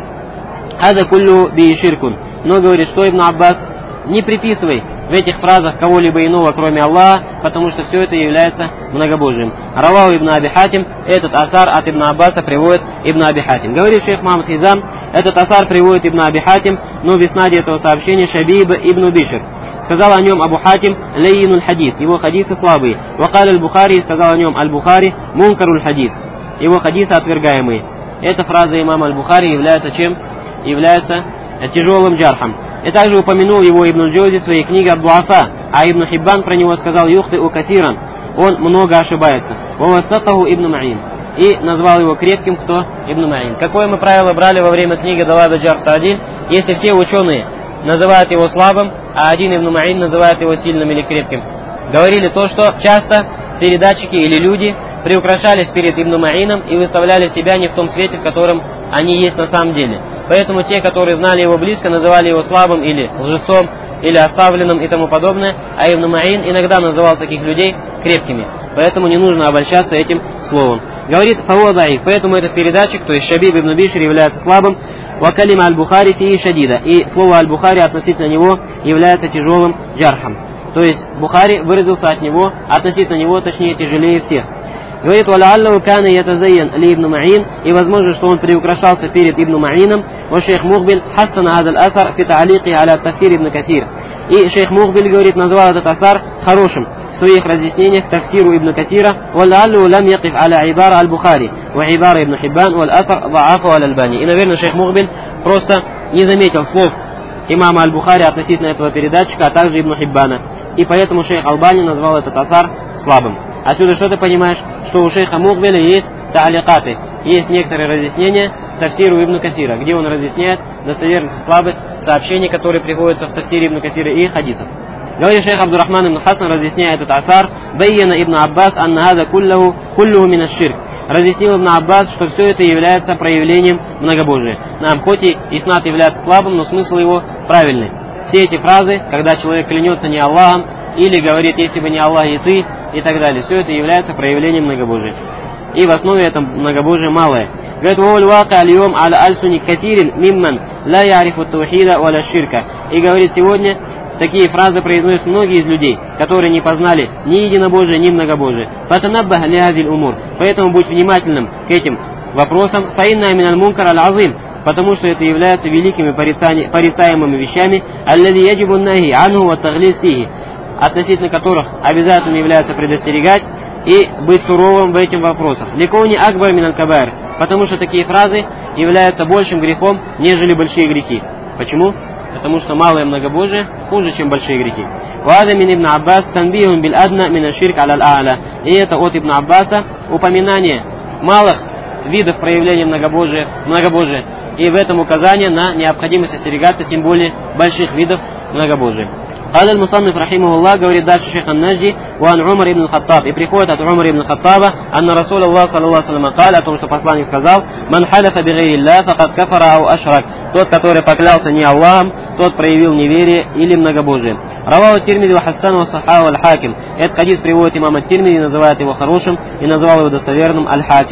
ада куллю би ширкун. Но говорит, что Ибн Аббас: не приписывай в этих фразах кого-либо иного, кроме Аллаха, потому что все это является многобожием. Равау Ибн Аби Хатим, этот асар от Ибн Аббаса приводит Ибн Аби Хатим. Говорит шейх Мухаммад Хизам, этот асар приводит Ибн Аби Хатим, но в иснаде этого сообщения Шабиб Ибн Бишр. Сказал о нем Абу Хатим: леййинуль хадис, его хадисы слабые. Вакаль аль-Бухари, сказал о нем Аль-Бухари: мункаруль хадис, его хадисы отвергаемые. Эта фраза имама Аль-Бухари является чем? Является тяжелым джархом. И также упомянул его Ибн Джаузи в своей книге Ад-Дуафа, а Ибн Хиббан про него сказал: юхты у касиран, он много ошибается. Вавастатаху Ибн Маин, и назвал его крепким кто? Ибн Маин. Какое мы правило брали во время книги Далада Джарх Та'диль? Если все ученые называют его слабым, а один Ибн Маин называет его сильным или крепким, говорили то, что часто передатчики или люди приукрашались перед Ибн Маином и выставляли себя не в том свете, в котором они есть на самом деле. Поэтому те, которые знали его близко, называли его слабым или лжецом, или оставленным и тому подобное, а Ибн Маин иногда называл таких людей крепкими. Поэтому не нужно обольщаться этим словом. Говорит фауадаи, поэтому этот передатчик, то есть Шабиб Ибн Бишр, является слабым. Вакалима аль-Бухари фии шадида, и слово аль-Бухари относительно него является тяжелым джархом. То есть Бухари выразился от него, относительно него, точнее, тяжелее всех. Говорит: «Валааллаху кана ятазайян ли Ибн Маин», и возможно, что он приукрашался перед Ибн Маином. Ва шейх Мухбиль хассана адаль асар фи та'алиqi аля тафсир Ибн Касир. И шейх Мухбиль, говорит, назвал этот асар хорошим в своих разъяснениях к тафсиру Ибн Касира. «Валааллаху лам якиф аля ибара аль-Бухари ва ибара Ибн Хиббан валь асар да'афу аль-Альбани». И, наверное, шейх Мухбиль просто не заметил слов имама аль-Бухари относительно этого передатчика, а также Ибн Хиббана. И поэтому шейх Албани назвал этот асар слабым. Отсюда что ты понимаешь? Что у шейха Мухбиля есть та'аликаты, есть некоторые разъяснения тафсиру Ибн Касира, где он разъясняет достоверность и слабость сообщений, которые приходятся в тафсире Ибн Касира и хадисов. Говорит шейх Абдурахман ибн Хасан, разъясняя этот асар: «Байяна Ибн Аббас анна хаза куллаху куллуху мин аш-ширк». Разъяснил Ибн Аббас, что все это является проявлением многобожия. Нам хоть и иснад является слабым, но смысл его правильный. Все эти фразы, когда человек клянется не Аллахом, или говорит: если бы не Аллах и ты, и так далее, все это является проявлением многобожия. И в основе это многобожие малое. Говорит: «Валь вака аль-йом аля аль-суни катирин мимман ла ярифу таухида валя ширка». И говорит, сегодня такие фразы произносят многие из людей, которые не познали ни единобожие, ни многобожие. «Фатанаббах ли хазиль умур». Поэтому будь внимательным к этим вопросам. «Фаинна миналь мункар аль-азим». Потому что это являются великими порицаемыми вещами, аллади яджибу нахи анху ва таглиз фихи, относительно которых обязательно является предостерегать и быть суровым в этих вопросах. «Ликони акбар миналь кабаир». Потому что такие фразы являются большим грехом, нежели большие грехи. Почему? Потому что малое многобожие хуже, чем большие грехи. «Вада мин Ибн Аббас танбихун биль адна мин аш-ширк аля аль-а'ля». И это от Ибн Аббаса упоминание малых видов проявления многобожия, многобожия. И в этом указание на необходимость остерегаться тем более больших видов многобожия. Аль Мусанниф рахимахуллах, говорит дальше шейх Ан-Наджди: «Ван Умар ибн Хаттаб». И приходит от Умара ибн Хаттаба, анна Расул Аллах саллаллаху алейхи ва саллям каль, о том, что посланник сказал: «Ман халяфа би гайри Аллах факад кафара ау ашрак». Тот, который поклялся не Аллахом, тот проявил неверие или многобожие. Равау Тирмиди ва Хасан ва Сахау аль-Хаким. Этот хадис приводит имам ат-Тирмиди, называет его хорошим и назвал его достоверным аль-Хаким.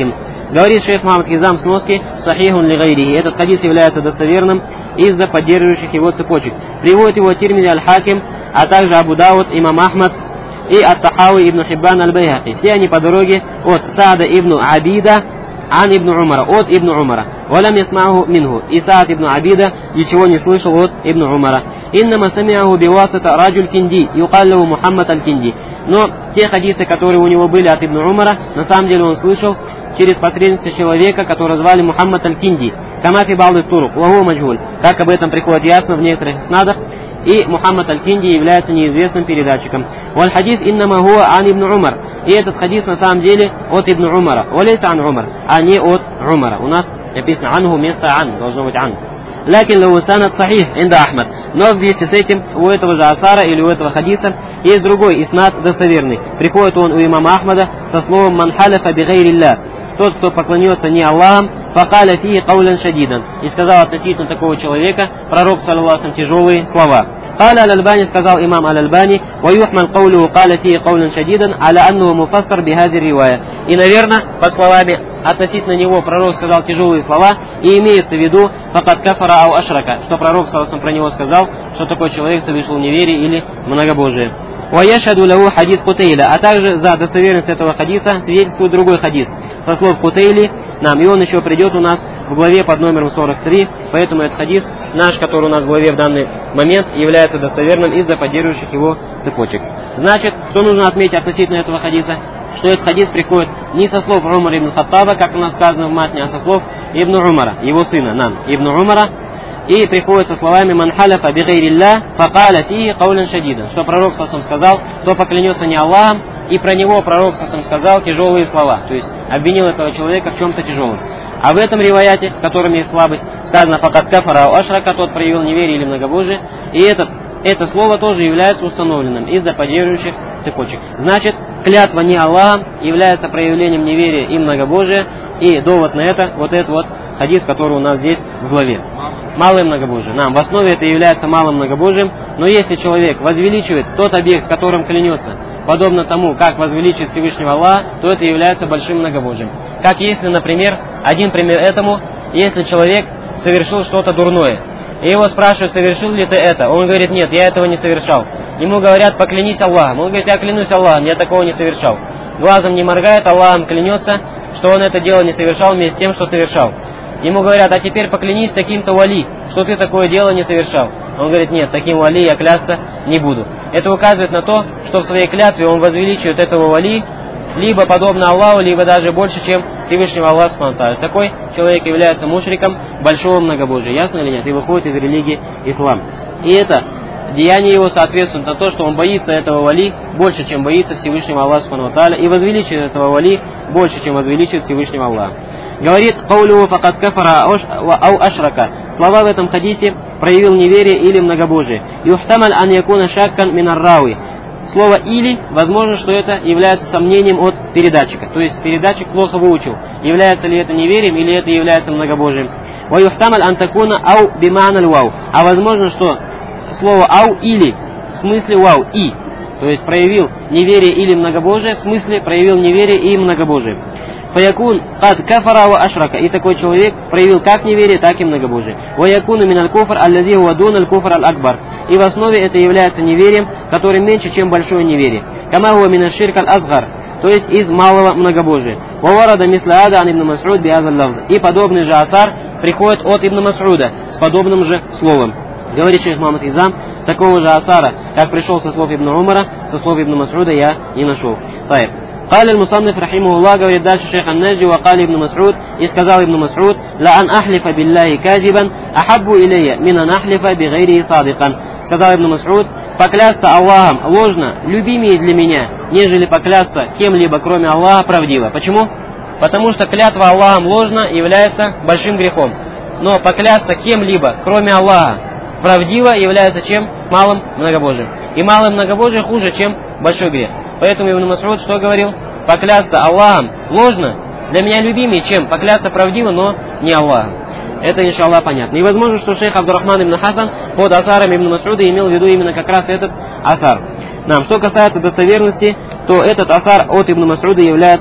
Говорит шейх Мухаммад Хизам в сноске: «Сахихун ли гайрихи». Этот хадис является достоверным из-за поддерживающих его цепочек. Приводит его Тирмизи, Аль-Хаким, а также Абу Дауд, имам Ахмад и Ат-Тахави ибн Хиббан Аль-Байхаки. Все они по дороге от Саада ибн Абида ан ибн Умара, от ибн Умара. Валям ясмаху минху. И Саад ибн Абида ничего не слышал от ибн Умара. Иннама самиаху бивасата раджуль кинди, юкаллаху Мухаммад аль-Кинди. Но те хадисы, которые у него были от ибн Умара, на самом деле он слышал через посредничество человека, которого звали Мухаммад аль-Кинди. Камафи балды турук, ваху маджгуль. Как об этом приходит ясно в некоторых снадах. И Мухаммад аль-Кинди является неизвестным передатчиком. Валь хадис иннама хуа ан ибн Умар. И этот хадис на самом деле от ибн Умара. Валейса ан Умар, а не от Умара. У нас написано анху вместо ан, должно быть ан. Лакин лаху санад сахих инда Ахмад. Но вместе с этим у этого же асара или у этого хадиса есть другой иснад достоверный. Приходит он у имама Ахмада со словом ман халяфа би гайрилля. Тот, кто поклонется не Аллахом, факаля фии каулян шадидан. И сказал относительно такого человека пророк, саллаллаху, тяжелые слова. Каля аль-Альбани, сказал имам аль-Альбани, ва юхмал каулю каля фии каулян шадидан, аля аннуху муфассар бихази ривая. И, наверное, по словами относительно него пророк сказал тяжелые слова, и имеется в виду факат кафара ау ашрака, что пророк, саллаллаху, про него сказал, что такой человек совершил неверие или многобожие. وَيَشْهَدُ لَهُ хадис Кутейля, а также за достоверность этого хадиса свидетельствует другой хадис со слов Кутейли, нам, и он еще придет у нас в главе под номером сорок три, поэтому этот хадис наш, который у нас в главе в данный момент, является достоверным из-за поддерживающих его цепочек. Значит, что нужно отметить относительно этого хадиса? Что этот хадис приходит не со слов Умара ибн Хаттаба, как у нас сказано в матне, а со слов Ибн Умара, его сына, нам, Ибн Умара, и приходит со словами «Ман халяфа би гайрилля, факаля фии каулян шадидан», что пророк сам сказал, кто поклянется не Аллахом, и про него пророк сам сказал тяжелые слова, то есть обвинил этого человека в чем-то тяжелом. А в этом риваяте, в котором есть слабость, сказано «Факат кафара ау ашрака», тот проявил неверие или многобожие, и этот, это слово тоже является установленным из-за поддерживающих цепочек. Значит, клятва не Аллахом является проявлением неверия и многобожия, и довод на это, вот этот вот хадис, который у нас здесь в главе. Малое многобожие. Нам в основе это является малым многобожием, но если человек возвеличивает тот объект, которым клянется, подобно тому, как возвеличивает Всевышнего Аллаха, то это является большим многобожием. Как если, например, один пример этому, если человек совершил что-то дурное, и его спрашивают, совершил ли ты это? Он говорит, нет, я этого не совершал. Ему говорят, поклянись Аллахом. Он говорит, я клянусь Аллахом, я такого не совершал. Глазом не моргает, Аллахом клянется, что он это дело не совершал вместе с тем, что совершал. Ему говорят, а теперь поклянись таким-то вали, что ты такое дело не совершал. Он говорит, нет, таким вали я клясться не буду. Это указывает на то, что в своей клятве он возвеличивает этого вали, либо подобно Аллаху, либо даже больше, чем Всевышнего Аллаха субхану ва тааля. Такой человек является мушриком большого многобожия. Ясно или нет? И выходит из религии ислам. И это деяние его соответствует на то, что он боится этого вали больше, чем боится Всевышнего Аллаха субхану ва тааля, и возвеличивает этого вали больше, чем возвеличивает Всевышнего Аллаха. Говорит, «Каулюху факат кафара ау ашрака». Слова в этом хадисе проявил неверие или многобожие. «Юхтамаль ан якуна шаккан минар рауи». Слово «или», возможно, что это является сомнением от передатчика. То есть передатчик плохо выучил, является ли это неверием или это является многобожием. «Ва юхтамаль ан такуна ау биманаль вау». А возможно, что слово «ау» или в смысле «вау» «и». То есть проявил неверие или многобожие, в смысле проявил неверие и многобожие. Фаякун кад кафара ва ашрака. И такой человек проявил как неверие, так и многобожие. Ва якуну миналь куфр аллази хуа дуналь куфр аль акбар. И в основе это является неверием, который меньше, чем большое неверие. Кама хуа миналь ширк аль азгар. То есть из малого многобожия. Ва варада мисла ада ан ибн Мас'уд би азал лавз. И подобный же асар приходит от ибн Мас'уда с подобным же словом. Говорит шейх Мухаммад Хизам, такого же асара, как пришел со слов ибн Умара, со слов ибн Мас'уда я не нашел. Таиб. قال المصنف رحمه الله, говорит дальше шейх Ан-Наджи, وقال ابن مسعود, и сказал ибн Мас'уд, لأن أحلف بالله كاذبا أحب إلي من أن أحلف بغيره صادقا. Сказал ибн Мас'уд, поклясться Аллахом ложно любимее для меня, нежели поклясться кем-либо кроме Аллаха правдиво. Почему? Потому что клятва Аллахом ложно является большим грехом. Но поклясться кем-либо кроме Аллаха правдиво является чем? Малым многобожием. И малое многобожие хуже, чем большой грех. Поэтому ибн Мас'уд что говорил? Поклясться Аллахом ложно для меня любимее, чем поклясться правдиво, но не Аллахом. Это, иншаллах, понятно. И возможно, что шейх Абдурахман ибн Хасан под асаром ибн Мас'уда имел в виду именно как раз этот асар. Нам, что касается достоверности, то этот асар от ибн Мас'уда является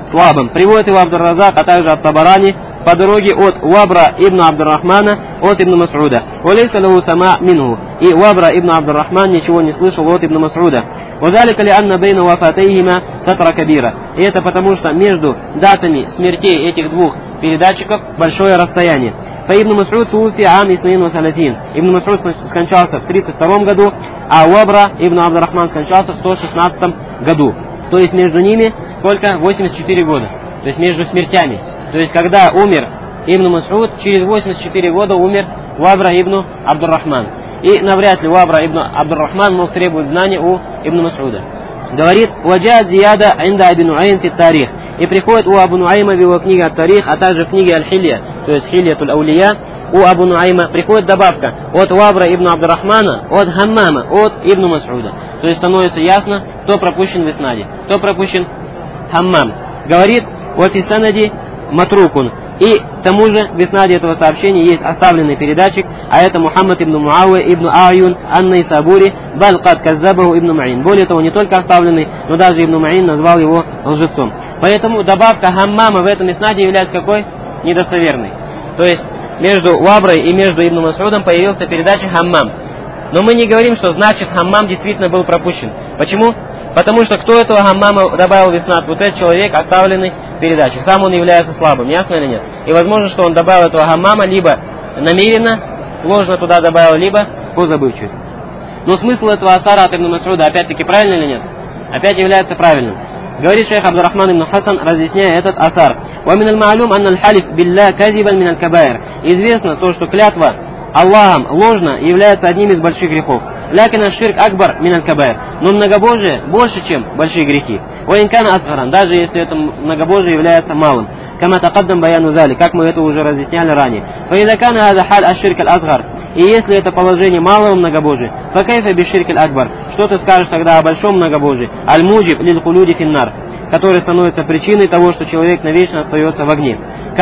слабым. Приводит его Абдур-Разак, а также Ат-Табарани по дороге от Уабра ибн Абдур-Рахмана от ибн Мас'уда. «Валейса лаху сама минху». И Уабра ибн Абдур-Рахман ничего не слышал от ибн Мас'уда. «Вазалика ли анна бейна вафатейхима фатра кабира». И это потому, что между датами смертей этих двух передатчиков большое расстояние. По Ибн Мас'уд туфи ам иснаин ва саласин. Ибн Мас'уд скончался в тридцать втором году, а Уабра ибн Абдур-Рахман скончался в сто шестнадцатом году. То есть между ними сколько? восемьдесят четыре года. То есть между смертями. То есть когда умер Ибн Мас'уд, через восемьдесят четыре года умер Уабра ибн Абдур-Рахман. И навряд ли Уабра ибн Абдур-Рахман мог требовать знаний у Ибн Мас'уда. Говорит: «Ваджат зияда инда Аби Нуайм фи тарих». И приходит у Абу Нуайма в его книге «Ат-Тарих», а также в книге «Аль-Хилья», то есть «Хильятуль Аулия», у Абу Нуайма приходит добавка от Уабра ибн Абдур-Рахмана, от Хаммама, от Ибн Мас'уда. То есть становится ясно, кто пропущен в иснаде, кто пропущен Хаммам. Говорит: «Вафи санади матрукун». И к тому же в иснаде этого сообщения есть оставленный передатчик, а это Мухаммад ибн Муауи ибн Аюн ан-Найсабури баль кад каззабаху ибн Маин. Более того, не только оставленный, но даже Ибн Маин назвал его лжецом. Поэтому добавка Хаммама в этом иснаде является какой? Недостоверной. То есть между Уаброй и между Ибн Мас'удом появился передатчик Хаммам. Но мы не говорим, что значит Хаммам действительно был пропущен. Почему? Потому что кто этого Хаммама добавил в иснад? Вот этот человек, оставленный передачей. Сам он является слабым, ясно или нет? И возможно, что он добавил этого Хаммама либо намеренно, ложно туда добавил, либо по забывчивости. Но смысл этого асара от Ибн Мас'уда опять-таки правильно или нет? Опять является правильным. Говорит шейх Абдуррахман ибн Хасан, разъясняя этот асар: «Вамин аль-ма'лум анна аль-халиф билля казибан мин аль-кабаир». Известно то, что клятва Аллахом ложно является одним из больших грехов. Лякин аш-ширк акбар мин аль-кабаир. Но многобожие больше, чем большие грехи. Уинкана асгаран, даже если это многобожие является малым. Кама тақаддам баяну зали, как мы это уже разъясняли ранее. Фаидакана хаза халь аш-ширк аль-асгар. И если это положение малого многобожия, факайфа биш-ширк аль-акбар. Что ты скажешь тогда о большом многобожии? Аль-муджиб лиль-хулюди финнар, который становится причиной того, что человек навечно остается в огне.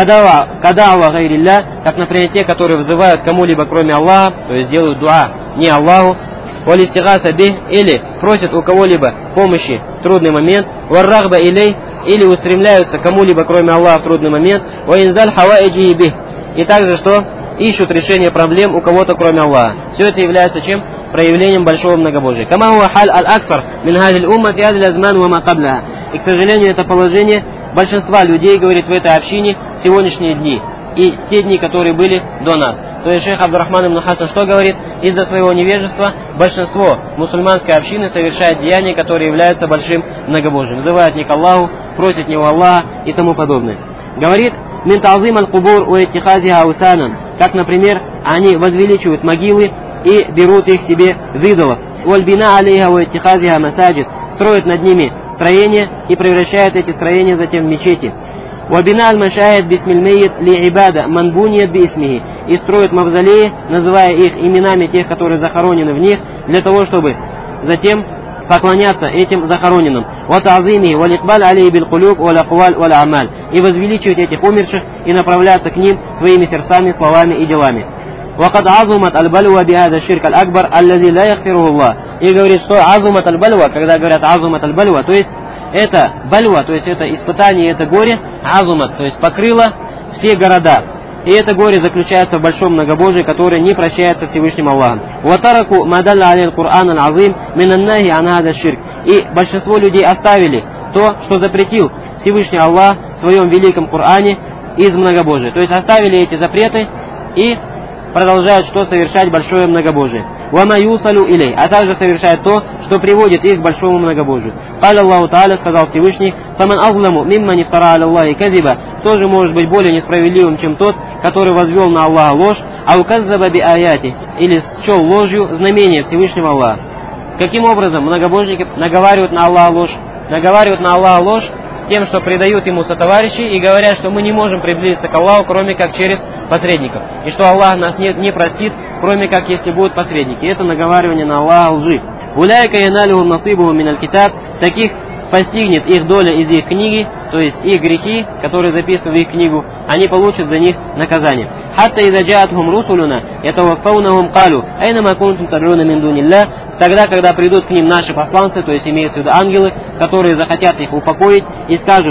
Кадава гайрилля, как, например, те, которые взывают кому-либо кроме Аллаха, то есть делают дуа не Аллаху, валистигаса бих, или просят у кого-либо помощи в трудный момент, варрахба илей, или устремляются кому-либо кроме Аллаха в трудный момент, ваинзаль хаваиджи бих, и также что? Ищут решение проблем у кого-то кроме Аллаха. Все это является чем? Проявлением большого многобожия. Кама хуа халь аль-акфар мин хазиль умма фи хазиль азман ва ма кабляха. И, к сожалению, это положение большинства людей, говорит, в этой общине в сегодняшние дни и те дни, которые были до нас. То есть шейх Абдуррахман ибн Хасан что говорит? Из-за своего невежества большинство мусульманской общины совершает деяния, которые являются большим многобожием. Взывают не к Аллаху, просят не у Аллаха и тому подобное. Говорит: «Мин та'зим аль-кубур ва иттихазиха аусанан». Как, например, они возвеличивают могилы и берут их себе в идолов. «Вальбина алейха ва иттихазиха масаджид». Строят над ними строения и превращают эти строения затем в мечети. «Вабина аль-машаид бисмильмейет ли ибада манбуният бисмихи». И строят мавзолеи, называя их именами тех, которые захоронены в них, для того, чтобы затем поклоняться этим захороненным. «Ватазими валикбаль алей билкулюб валякваль валямаль». И возвеличивать этих умерших и направляться к ним своими сердцами, словами и делами. «Вакад азумат аль-бальва бихада ширк аль-акбар аллази ла яхфируху Аллах». И говорит, что азумат аль-бальва, когда говорят азумат аль-бальва, то есть это бальва, то есть это испытание, это горе, азумат, то есть покрыло все города. И это горе заключается в большом многобожии, которое не прощается Всевышним Аллахом. «Ватараку мадалла алей аль-Кур'ан аль-Азим минаннахи ан хада ширк». И большинство людей оставили то, что запретил Всевышний Аллах в своем великом Коране из многобожия. То есть оставили эти запреты и продолжают что? Совершать большое многобожие. «Вама юсалю илей», а также совершают то, что приводит их к большому многобожию. «Каля Аллаху Та'аля», сказал Всевышний: «Фаман азламу мимман ифтара аля Аллахи казиба». Кто же может быть более несправедливым, чем тот, который возвел на Аллаха ложь, а указзаба би аяти, или счел ложью знамение Всевышнего Аллаха. Каким образом многобожники наговаривают на Аллаха ложь? Наговаривают на Аллаха ложь тем, что предают ему сотоварищи и говорят, что мы не можем приблизиться к Аллаху, кроме как через посредников. И что Аллах нас не, не простит, кроме как если будут посредники. Это наговаривание на Аллаха лжи. «Уляйка яналюхум насибуху миналь китаб». Таких постигнет их доля из их книги, то есть их грехи, которые записаны в их книгу, они получат за них наказание. «Хатта иза джаатхум русулуна ятаваффаунахум калу айна ма кунтум тад'уна мин дунилля». Тогда, когда придут к ним наши посланцы, то есть имеются в виду ангелы, которые захотят их упокоить и скажут: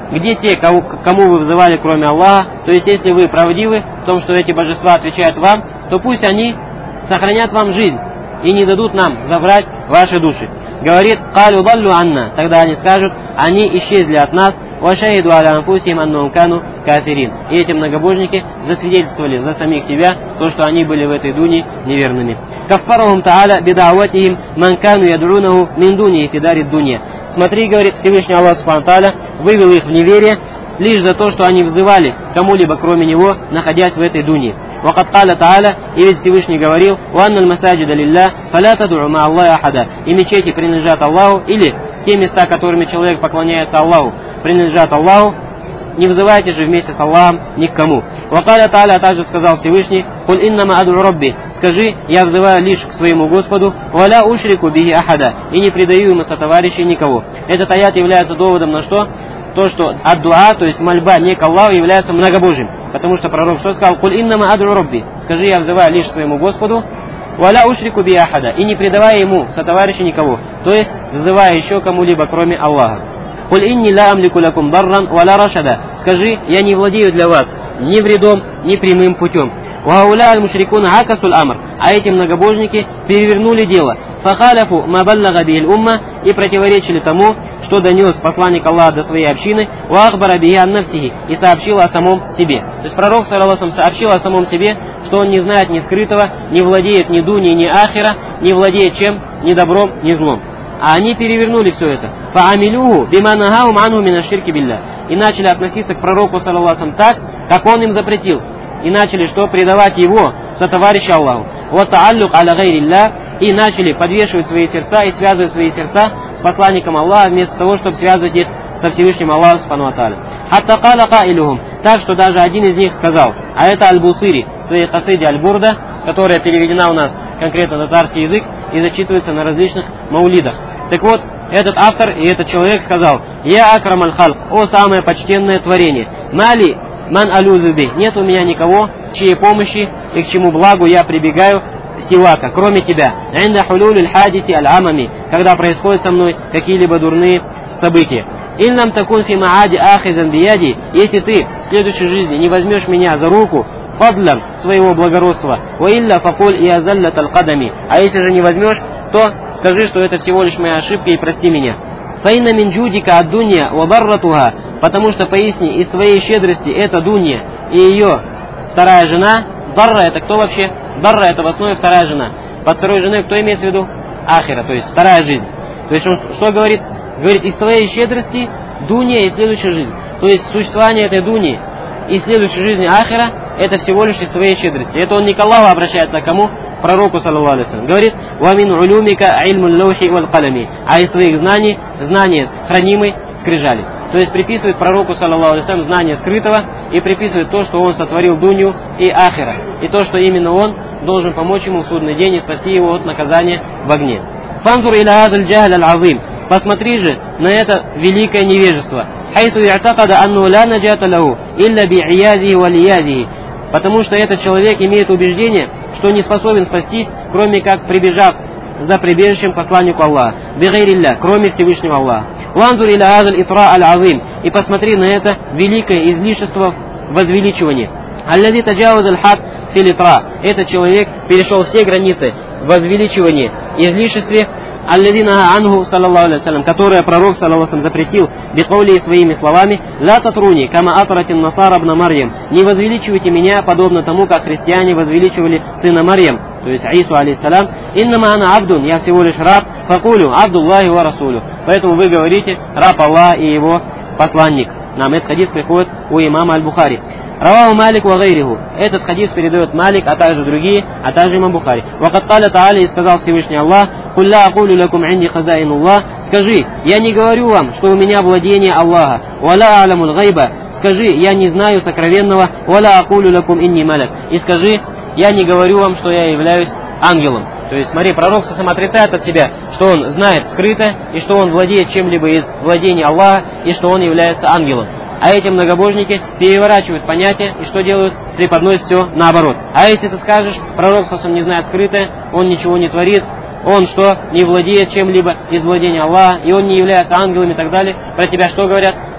где те, кому, кому вы взывали, кроме Аллаха, то есть если вы правдивы в том, что эти божества отвечают вам, то пусть они сохранят вам жизнь и не дадут нам забрать ваши души. Говорит, «Калю даллю анна», тогда они скажут, они исчезли от нас, «Вашаиду аля анфусихим аннахум кану кафирин». И эти многобожники засвидетельствовали за самих себя то, что они были в этой дуне неверными. «Каффарахум та'аля бидауатихим ман кану яд'унаху мин дуни фи дарид дунья». Смотри, говорит Всевышний Аллах Субхану ва Тааля, вывел их в неверие лишь за то, что они взывали кому-либо кроме него, находясь в этой дуне. وقد قال تعالى, и ведь Всевышний говорил, وأن المساجد لله فلا تدعوا مع الله أحدا. И мечети принадлежат Аллаху, или те места, которыми человек поклоняется Аллаху, принадлежат Аллаху, не вызывайте же вместе с Аллахом ни к кому. وقال تعالى, также сказал Всевышний, قل إنما أدعو ربي, скажи, я взываю лишь к своему Господу, ولا أشرك به أحدا, и не предаю ему сотоварищей никого. Этот аят является доводом на что? То, что ад-дуа, то есть мольба не к Аллаху, является многобожием. Потому что пророк что сказал? «Куль иннама адру робби». Скажи, я взываю лишь к своему Господу. «Валя ушрику би ахада». И не предавая ему сотоварища никого. То есть, взывая еще кому-либо, кроме Аллаха. «Куль инни ла амлику лакум дарран валя рашада». Скажи, я не владею для вас ни вредом, ни прямым путем. «Вауля аль-мушрикуна акасуль амр». А эти многобожники перевернули дело. «Фахаляфу ма баллага бихиль умма». И противоречили тому, что донес посланник Аллаха до своей общины, «Ва ахбара бихи ан нафсихи». И сообщил о самом себе. То есть пророк, саллаллаху алейхи ва саллям, сообщил о самом себе, что он не знает ни скрытого, не владеет ни дуни, ни ахира, не владеет чем, ни добром, ни злом. А они перевернули все это. «Фаамилюху бима нахаум анху мина ширки билля». И начали относиться к пророку, саллаллаху алейхи ва саллям, так, как он им запретил. И начали что? Предавать его сотоварища Аллаху. «Ва тааллюк аля гайрилля». И начали подвешивать свои сердца и связывать свои сердца с посланником Аллаха, вместо того, чтобы связывать их со Всевышним Аллахом Субхану ва Тааля. «Хатта каля каилюхум». Так что даже один из них сказал, а это Аль-Бусири, в своей касиде Аль-Бурда, которая переведена у нас конкретно на татарский язык и зачитывается на различных маулидах. Так вот, этот автор и этот человек сказал: «Я акрам аль-халк», о самое почтенное творение, «Мали ман алюзуби», нет у меня никого, чьей помощи и к чему благу я прибегаю, сивака, кроме тебя, «Инда хулюль хадити аль-амами», когда происходят со мной какие-либо дурные события. «Иннам такун фи маади ахизан бияди», если ты в следующей жизни не возьмешь меня за руку, фадлям своего благородства, «Ва илля факуль и азаллат аль-кадами», а если же не возьмешь, то скажи, что это всего лишь моя ошибка и прости меня. «Фаинна мин джудика ад-дунья ва барратуха», потому что поясни, из твоей щедрости это дунья и ее вторая жена. Барра это кто вообще? Барра это в основе вторая жена. Под второй женой кто имеется в виду? Ахира, то есть вторая жизнь. То есть он что говорит? Говорит, из твоей щедрости дунья и следующая жизнь. То есть существование этой дуньи и следующей жизни ахира это всего лишь из твоей щедрости. Это он не к Аллаху обращается, а кому? Пророку, саллаллаху алейхи ва саллям. Говорит: «Ва мин улюмика ильмул лаухи валь калами», а из своих знаний знания хранимой скрижали. То есть приписывает пророку, саллаллаху алейхи ва саллям, знание скрытого и приписывает то, что он сотворил дунью и ахира, и то, что именно он должен помочь ему в судный день и спасти его от наказания в огне. «Фанзур иля хазаль джахль аль-азим», посмотри же на это великое невежество, «хайсу я'такада анну ла наджата лаху илля би'иязихи валиязихи», потому что этот человек имеет убеждение, что не способен спастись, кроме как прибежав за прибежищем посланнику Аллаха, бигайрилля, кроме Всевышнего Аллаха. «Ванзур иля хазаль итра аль-азим», и посмотри на это великое излишество возвеличивания. «Аллади таджауз аль-хад фил итра», этот человек перешел все границы в возвеличивании и излишестве, алладина анху, саллаллаху алейхи ва саллям, которое пророк, саллаллаху алейхи ва саллям, запретил бикаули своими словами: «Ла татруни, кама атратин насара бна Марьям», не возвеличивайте меня, подобно тому, как христиане возвеличивали сына Марьям, то есть Ису алейхиссалям. «Иннама ана абдун», я всего лишь раб, факулю абдуллахи ва расулю, поэтому вы говорите раб Аллаха и его посланник. Нам этот хадис приходит у имама Аль-Бухари. Раваху Малик ва гайриху. Этот хадис передает Малик, а также другие, а также имам Бухари. Вакад каля та'аля, и сказал Всевышний Аллах: «Куль ла акулю лакум инди хазаинуллах», скажи, я не говорю вам, что у меня владение Аллаха, «Валя алямул гайба», скажи, я не знаю сокровенного, «Валя акулю лакум инни малак», и скажи, я не говорю вам, что я являюсь ангелом. То есть, смотри, пророк сам отрицает от себя, что он знает скрыто, и что он владеет чем-либо из владения Аллаха, и что он является ангелом. А эти многобожники переворачивают понятия и что делают? Преподносят все наоборот. А если ты скажешь, пророк сам не знает скрытое, он ничего не творит, он что? Не владеет чем-либо из владения Аллаха, и он не является ангелом и так далее, про тебя что говорят?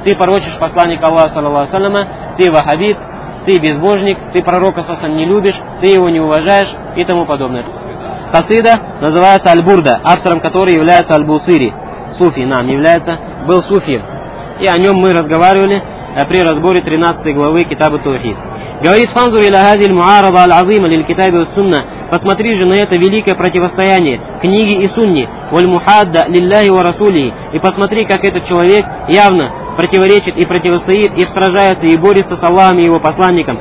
ты порочишь посланника Аллаха, саллаллаху алейхи ва салляма, ты ваххабит, ты безбожник, ты пророка саллаллаху не любишь, ты его не уважаешь и тому подобное. Касида называется Аль-Бурда, автором которой является Аль-Бусири. Суфи нам является, был суфием. И о нем мы разговаривали при разборе тринадцатой главы Китаба Таухид. Говорит: «Фанзур иля хазиль муарада аль-азима лиль китаби ва сунна». Посмотри же на это великое противостояние книги и сунни, валь мухадда лилляхи ва расулихи. И посмотри, как этот человек явно противоречит и противостоит, и сражается, и борется с Аллахом и его посланником.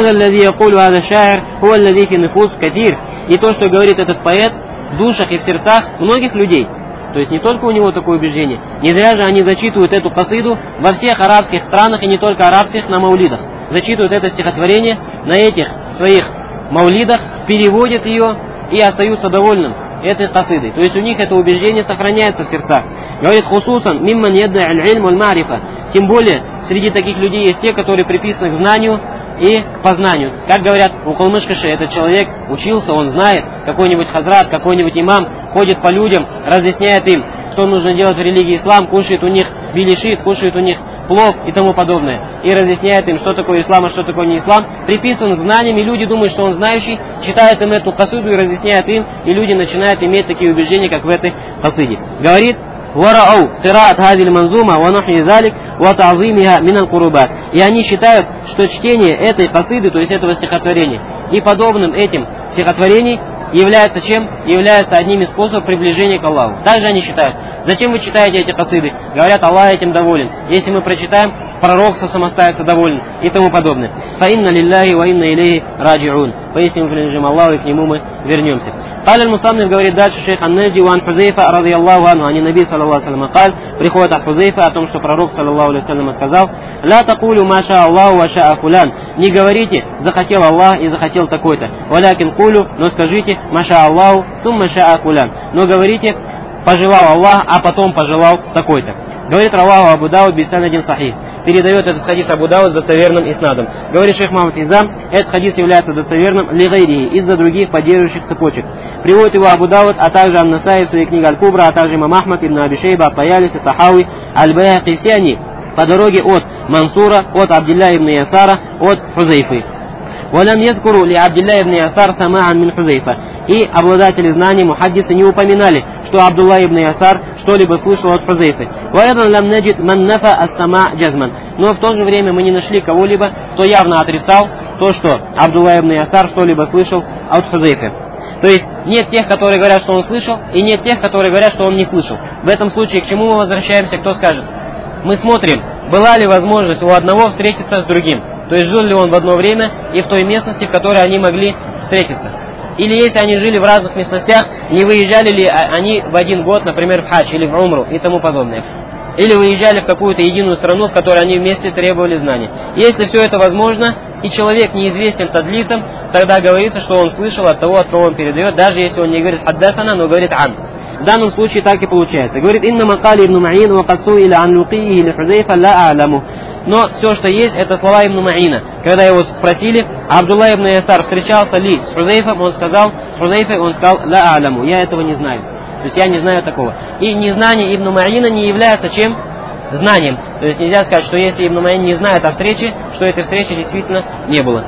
И то, что говорит этот поэт, в душах и в сердцах многих людей. То есть не только у него такое убеждение. Не зря же они зачитывают эту касиду во всех арабских странах, и не только арабских, на маулидах. Зачитывают это стихотворение на этих своих маулидах, переводят ее и остаются довольным этой касидой. То есть у них это убеждение сохраняется в сердцах. Говорит: «Хусусан мимман ядда аль-илм валь-марифа». Тем более среди таких людей есть те, которые приписаны к знанию и к познанию. Как говорят у калмышкаши, этот человек учился, он знает, какой-нибудь хазрат, какой-нибудь имам ходит по людям, разъясняет им, что нужно делать в религии ислам, кушает у них билишит, кушает у них плов и тому подобное. И разъясняет им, что такое ислам, а что такое не ислам. Приписан к знаниям, и люди думают, что он знающий, читает им эту касиду и разъясняет им, и люди начинают иметь такие убеждения, как в этой касиде. Говорит: «Вараау кираат хазиль манзума ва нахни залик ва та'зимиха минал курубат». И они считают, что чтение этой касиды, то есть этого стихотворения, и подобным этим стихотворений является чем? Является одним из способов приближения к Аллаху. Также они считают: зачем вы читаете эти касиды? Говорят, Аллах этим доволен. Если мы прочитаем, пророк сам остается доволен и тому подобное. Фа инна лилляхи ва инна илейхи раджиун. Поясним, принадлежим Аллаху, и к нему мы вернемся. Каль аль-Мусанниф, говорит дальше шейх ан-Наджи, ван Хузейфа радийаллаху анху, ани наби саллаллаху алейхи ва саллям каль, приходит от Хузейфа о том, что пророк саллаллаху алейхи ва саллям сказал: ла такулю ма ша Аллаху ва ша фулян. Не говорите: захотел Аллах и захотел такой-то. Валякин кулю, но скажите: ма ша Аллаху сумма ша фулян. Но говорите: пожелал Аллах, а потом пожелал такой-то. Говорит раваху Абу Дауд бисанадин сахих. Передает этот хадис Абу Дауд с достоверным иснадом. Говорит шейх Мухаммад Изам, этот хадис является достоверным лигайрихи, из-за других поддерживающих цепочек. Приводит его Абу Дауд, а также Ан-Насаи в своей книге Аль-Кубра, а также имам Ахмад, Ибн Аби Шейба, Ат-Таялиси, Тахауи, Аль-Байхақи. Все они по дороге от Мансура, от Абдилля ибн Ясара, от Хузейфы. «Валям ядкуру ли Абдилля ибн Ясар самаан мин Хузейфа». И обладатели знаний, мухаддисы, не упоминали, что Абдулла ибн Ясар что-либо слышал от Хузейфы. «Вайдан лам наджид ман нафа ас-сама джазман». Но в то же время мы не нашли кого-либо, кто явно отрицал то, что Абдулла ибн Ясар что-либо слышал от Хузейфы. То есть нет тех, которые говорят, что он слышал, и нет тех, которые говорят, что он не слышал. В этом случае к чему мы возвращаемся, кто скажет? Мы смотрим, была ли возможность у одного встретиться с другим. То есть жил ли он в одно время и в той местности, в которой они могли встретиться. Или если они жили в разных местностях, не выезжали ли они в один год, например, в хадж или в умру и тому подобное. Или выезжали в какую-то единую страну, в которой они вместе требовали знаний. Если все это возможно, и человек неизвестен тадлисом, тогда говорится, что он слышал от того, от кого он передает, даже если он не говорит хаддасана, но говорит ан. В данном случае так и получается. Говорит: «Инна макали ибн Ма'ин ва кассу или ан луқии или Хузейфа ла а'ламу». Но все, что есть, это слова ибн Ма'ина. Когда его спросили, Абдулла ибн Ясар встречался ли с Хузейфом, он сказал, с Хузейфой, он сказал: ла а'ламу, я этого не знаю. То есть я не знаю такого. И незнание ибн Ма'ина не является чем? Знанием. То есть нельзя сказать, что если ибн Ма'ин не знает о встрече, что этой встречи действительно не было.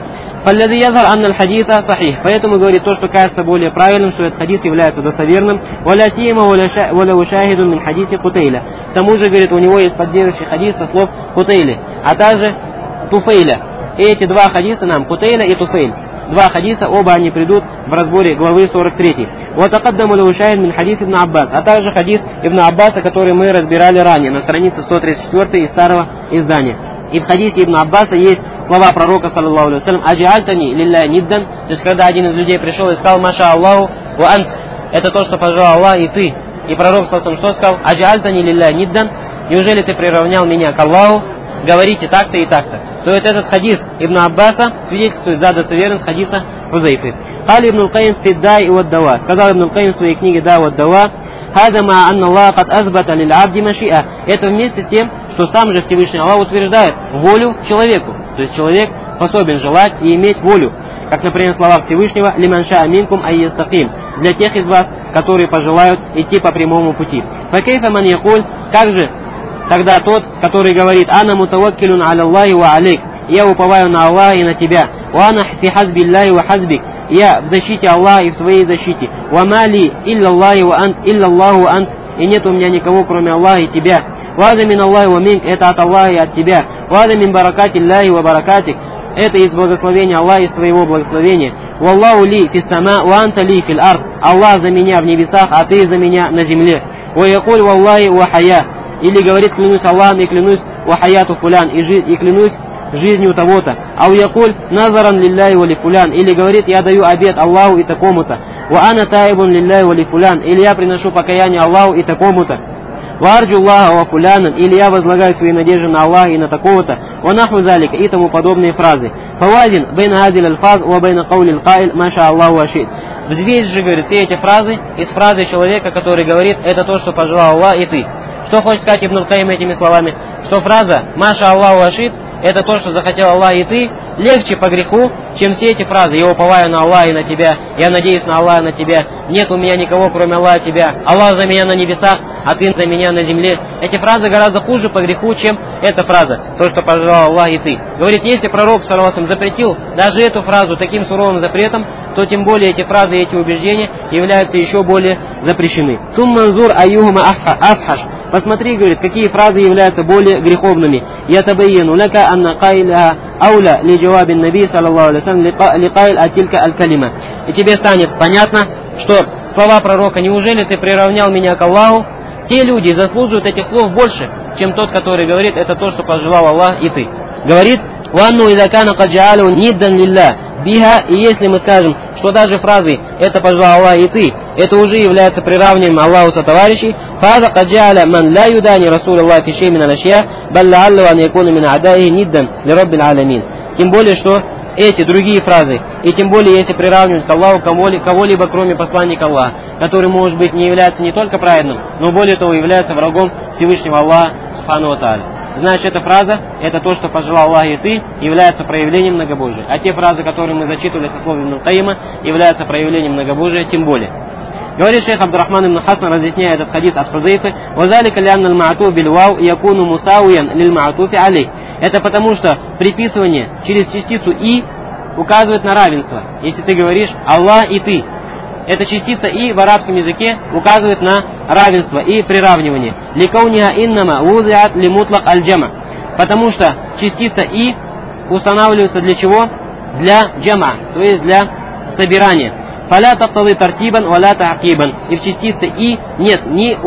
Поэтому говорит то, что кажется более правильным, что этот хадис является достоверным. К тому же, говорит, у него есть поддерживающий хадис со слов Кутейли, а также Туфейля. И эти два хадиса нам, Кутейля и Туфейль, два хадиса, оба они придут в разборе главы сорок три. А также хадис Ибн Аббаса, который мы разбирали ранее на странице сто тридцать четыре из старого издания. И в хадисе Ибн Аббаса есть слова пророка, саллаллаху алейхи ва саллям: «Аджиальтани лилля ниддан». То есть, когда один из людей пришел и сказал: «Маша Аллаху ва ант», это то, что пожелал Аллах, и ты. И пророк, саллаллаху алейхи ва саллям, что сказал? «Аджиальтани лилля ниддан». Неужели ты приравнял меня к Аллаху? Говорите так-то и так-то. То есть этот хадис Ибн Аббаса свидетельствует за достоверность хадиса Хузейфы. Кали Ибн Аль-Каим фи дай ва дава. Сказал Ибн Аль-Каим в своей книге «Да ва дава». Это вместе с тем, что сам же Всевышний Аллах утверждает волю человеку. То есть человек способен желать и иметь волю. Как, например, слова Всевышнего: «Лиман ша аминкум айястаким», для тех из вас, которые пожелают идти по прямому пути. Факейфа ман якуль, как же тогда тот, который говорит: «Ана мутаваккилун аля Аллахи ва алейк», я уповаю на Аллаха и на тебя. «Ва ана фи хазби Аллахи ва хазбик», я в защите Аллаха и в твоей защите. «Ва мали илля Аллахи ва ант, илля Аллаху ва ант», и нет у меня никого, кроме Аллаха и тебя. «Вада мин Аллахи ва минк», это от Аллаха и от тебя. «Вада мин баракати Аллахи ва баракатик», это из благословения Аллаха, из твоего благословения. «Валлаху ли фис сама, ва анта ли фил ард», Аллах за меня в небесах, а ты за меня на земле. «Ва якуль валлахи ва хая», или говорит: клянусь Аллахом и клянусь ва хаяту фулян, и, жи, и клянусь жизнью того-то. «Ау якуль назаран лилляхи ва ли фулян», или говорит: я даю обет Аллаху и такому-то. «Ва ана таибун лилляхи ва ли фулян», или я приношу покаяние Аллаху и такому-то. «Варджу Аллаха ва фулянан», или я возлагаю свои надежды на Аллаха и на такого-то. «Ва наху залика», и тому подобные фразы. «Фавазин байна хазил аль-фаз ва байна каули аль-каиль маша Аллаху ва шит». Взвесь же, говорит, все эти фразы из фразы человека, который говорит: это то, что пожелал Аллах и ты. Что хочет сказать Ибн аль-Каим этими словами? Что фраза «маша Аллаху ва шит» это то, что захотел Аллах и ты, легче по греху, чем все эти фразы: я уповаю на Аллаха и на тебя, я надеюсь на Аллаха и на тебя, нет у меня никого, кроме Аллаха и тебя, Аллах за меня на небесах, а ты за меня на земле. Эти фразы гораздо хуже по греху, чем эта фраза, то, что пожелал Аллах и ты. Говорит, если пророк саллаллаху алейхи ва саллям запретил даже эту фразу таким суровым запретом, то тем более эти фразы и эти убеждения являются еще более запрещены. Сумманзур аюхума афхаш. Посмотри, говорит, какие фразы являются более греховными. Я табайяну лака анна кайля ауля ли джавабин наби саллаллаху алейхи ва саллям ли кайл атилька аль-калима. И тебе станет понятно, что слова пророка: неужели ты приравнял меня к Аллаху? Те люди заслуживают этих слов больше, чем тот, который говорит: это то, что пожелал Аллах и ты. Говорит: «Ванну идакана каджаалу ниддан лилля биха», и если мы скажем, что даже фразы «это пожелал Аллах и ты», это уже является приравнением Аллаху со товарищей, «Фаза каджааля ман ла юдани расул Аллах фи шей мин аль-ашья, балла аллу ан якуна мин адайи ниддан ли раббил аламин». Тем более, что эти другие фразы, и тем более, если приравнивать к Аллаху кого-либо, кроме посланника Аллаха, который, может быть, не является не только праведным, но более того является врагом Всевышнего Аллаха субхану ва тааля. Значит, эта фраза, это то, что пожелал Аллах и ты, является проявлением многобожия. А те фразы, которые мы зачитывали со слов Ибн Каима, являются проявлением многобожия, тем более. Говорит шейх Абдурахман ибн Хасан, разъясняя этот хадис от Хузайфы: «Вазалика лянна аль-ма'туф биль-вау якуну мусауян лиль-ма'туфи алей». Это потому, что приписывание через частицу «и» указывает на равенство. Если ты говоришь «Аллах и ты», эта частица «и» в арабском языке указывает на равенство и приравнивание. «Ликауниха иннама вузиат лимутлак аль-джама». Потому что частица «и» устанавливается для чего? Для джама, то есть для собирания. «Фаля тактады тартибан валя та'кибан». И в частице «и» нет ни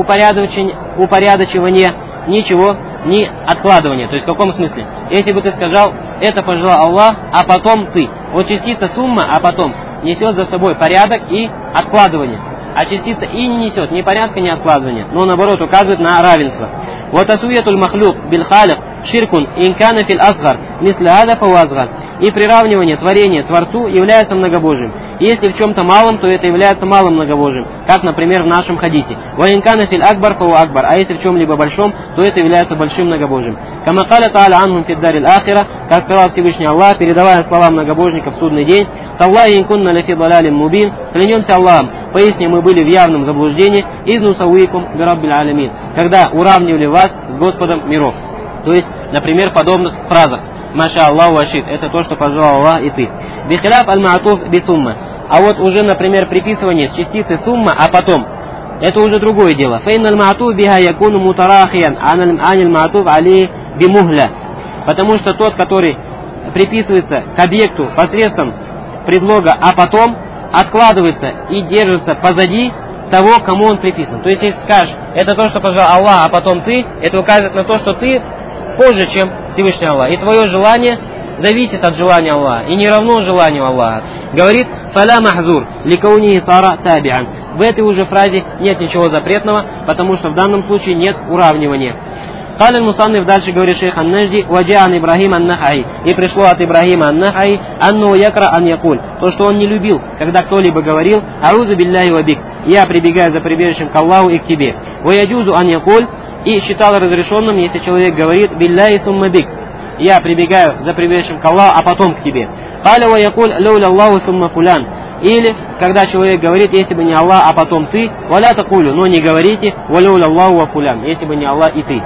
упорядочивания, ничего, ни откладывания. То есть в каком смысле? Если бы ты сказал «это пожелал Аллах, а потом ты». Вот частица «сумма», а потом несет за собой порядок и откладывание. А частица «и» не несет ни порядка, ни откладывания, но наоборот указывает на равенство. Вот асуятуль махлюк биль халик ширкун инкана фил асгар мисля ада фауазгар. И приравнивание творения Творцу является многобожием. Если в чем-то малом, то это является малым многобожием, как, например, в нашем хадисе. Ва инкана фил акбар фау акбар. А если в чем-либо большом, то это является большим многобожием. Кама каля тааля анхум фиддарил ахира, как сказал Всевышний Аллах, передавая слова многобожников в судный день: «Таллахи инкунна лафи далалин мубин», клянемся Аллахом, поясни, мы были в явном заблуждении, изну сауикум бираббил аламин, когда уравнивали вас с Господом миров. То есть, например, в подобных фразах: «Маша Аллаху вашит», это то, что пожелал Аллах и ты. «Бихиляф аль-ма'туф бисумма». А вот уже, например, приписывание с частицы «сумма», а потом, это уже другое дело. «Фейн аль-ма'туф биха якуну мутарахиян ан аль-ма'туф али бимухля». Потому что тот, который приписывается к объекту посредством предлога «а потом», откладывается и держится позади того, кому он приписан. То есть, если скажешь «это то, что пожелал Аллах, а потом ты», это указывает на то, что ты позже, чем Всевышний Аллах. И твое желание зависит от желания Аллаха и не равно желанию Аллаха. Говорит: «Фаля махзур ликауни сара табиан». В этой уже фразе нет ничего запретного, потому что в данном случае нет уравнивания. Калин Мусанниф дальше говорит шейх Ан-Нажди: «Ваджиан Ибрахим ан-Нахай». И пришло от Ибрахима ан-Нахай анну якра ан якуль, то, что он не любил, когда кто-либо говорил «Аузу билляхи ва бик», я прибегаю за прибежищем к Аллаху и к тебе. «Ваяджузу ан якуль», и считал разрешенным, если человек говорит «Билляхи сумма бик», я прибегаю за прибежищем к Аллаху, а потом к тебе. «Каля ва якуль лауля Аллаху сумма фулян». Или, когда человек говорит «если бы не Аллах, а потом ты», «Валя такулю», но не говорите «Валауля Аллаху ва фулян», если бы не Аллах и ты.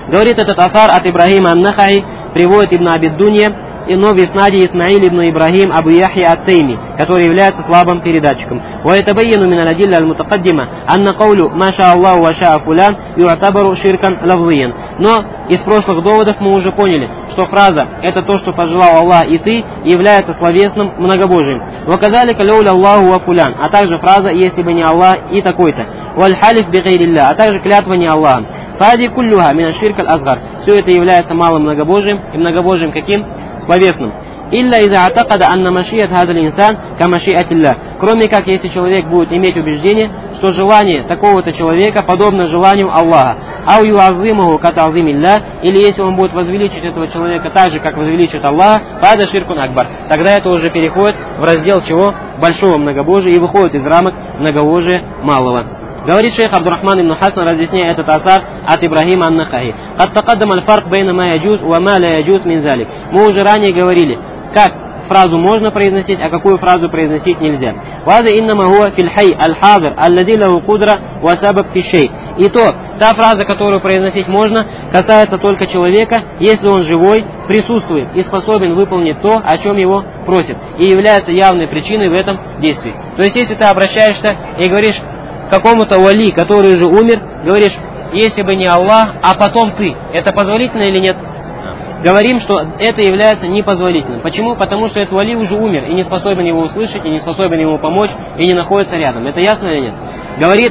Говорит этот асар от Ибрахима ан-Нахаи, приводит Ибн Абид-Дунья, но в иснаде Исмаиль ибн Ибрахим Абу Яхья ат-Тайми, который является слабым передатчиком. ويتبين من الأدلة المتقدمة أن قول ما شاء الله وشاء فلان يعتبر شركا لفظيا. Но из прошлых доводов мы уже поняли, что фраза «это то, что пожелал Аллах и ты» является словесным многобожием. وكذلك لولا الله وفلان, а также фраза «если бы не Аллах и такой-то». والحلف بغير الله, а также клятва не Аллаха. فهذه كلها من الشرك الأصغر. Все это является малым многобожием, и многобожием каким? Словесным. Илля иза атакада анна машият хадал инсан ка машиатилля. Кроме как, если человек будет иметь убеждение, что желание такого-то человека подобно желанию Аллаха. Ау юазимаху ка та'зимилля, или если он будет возвеличить этого человека так же, как возвеличит Аллаха, фада ширкун акбар. Тогда это уже переходит в раздел чего? Большого многобожия и выходит из рамок многобожия малого. Говорит шейх Абдурахман ибн Хасан, разъясняя этот асар от Ибрахима ан-Нахаи. «Кад такаддам аль-фарк бейна ма яджуз ва ма ла яджуз мин залик». Мы уже ранее говорили, как фразу можно произносить, а какую фразу произносить нельзя. «Ваза иннама хуа фил хай аль-хадр аллади лаху кудра ва сабаб фи шей». И то, та фраза, которую произносить можно, касается только человека, если он живой, присутствует и способен выполнить то, о чем его просят, и является явной причиной в этом действии. То есть, если ты обращаешься и говоришь какому-то вали, который уже умер, говоришь, если бы не Аллах, а потом ты, это позволительно или нет? Говорим, что это является непозволительным. Почему? Потому что этот вали уже умер и не способен его услышать, и не способен ему помочь, и не находится рядом. Это ясно или нет? Говорит,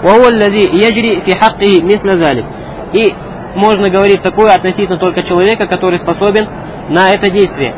и можно говорить такое относительно только человека, который способен на это действие.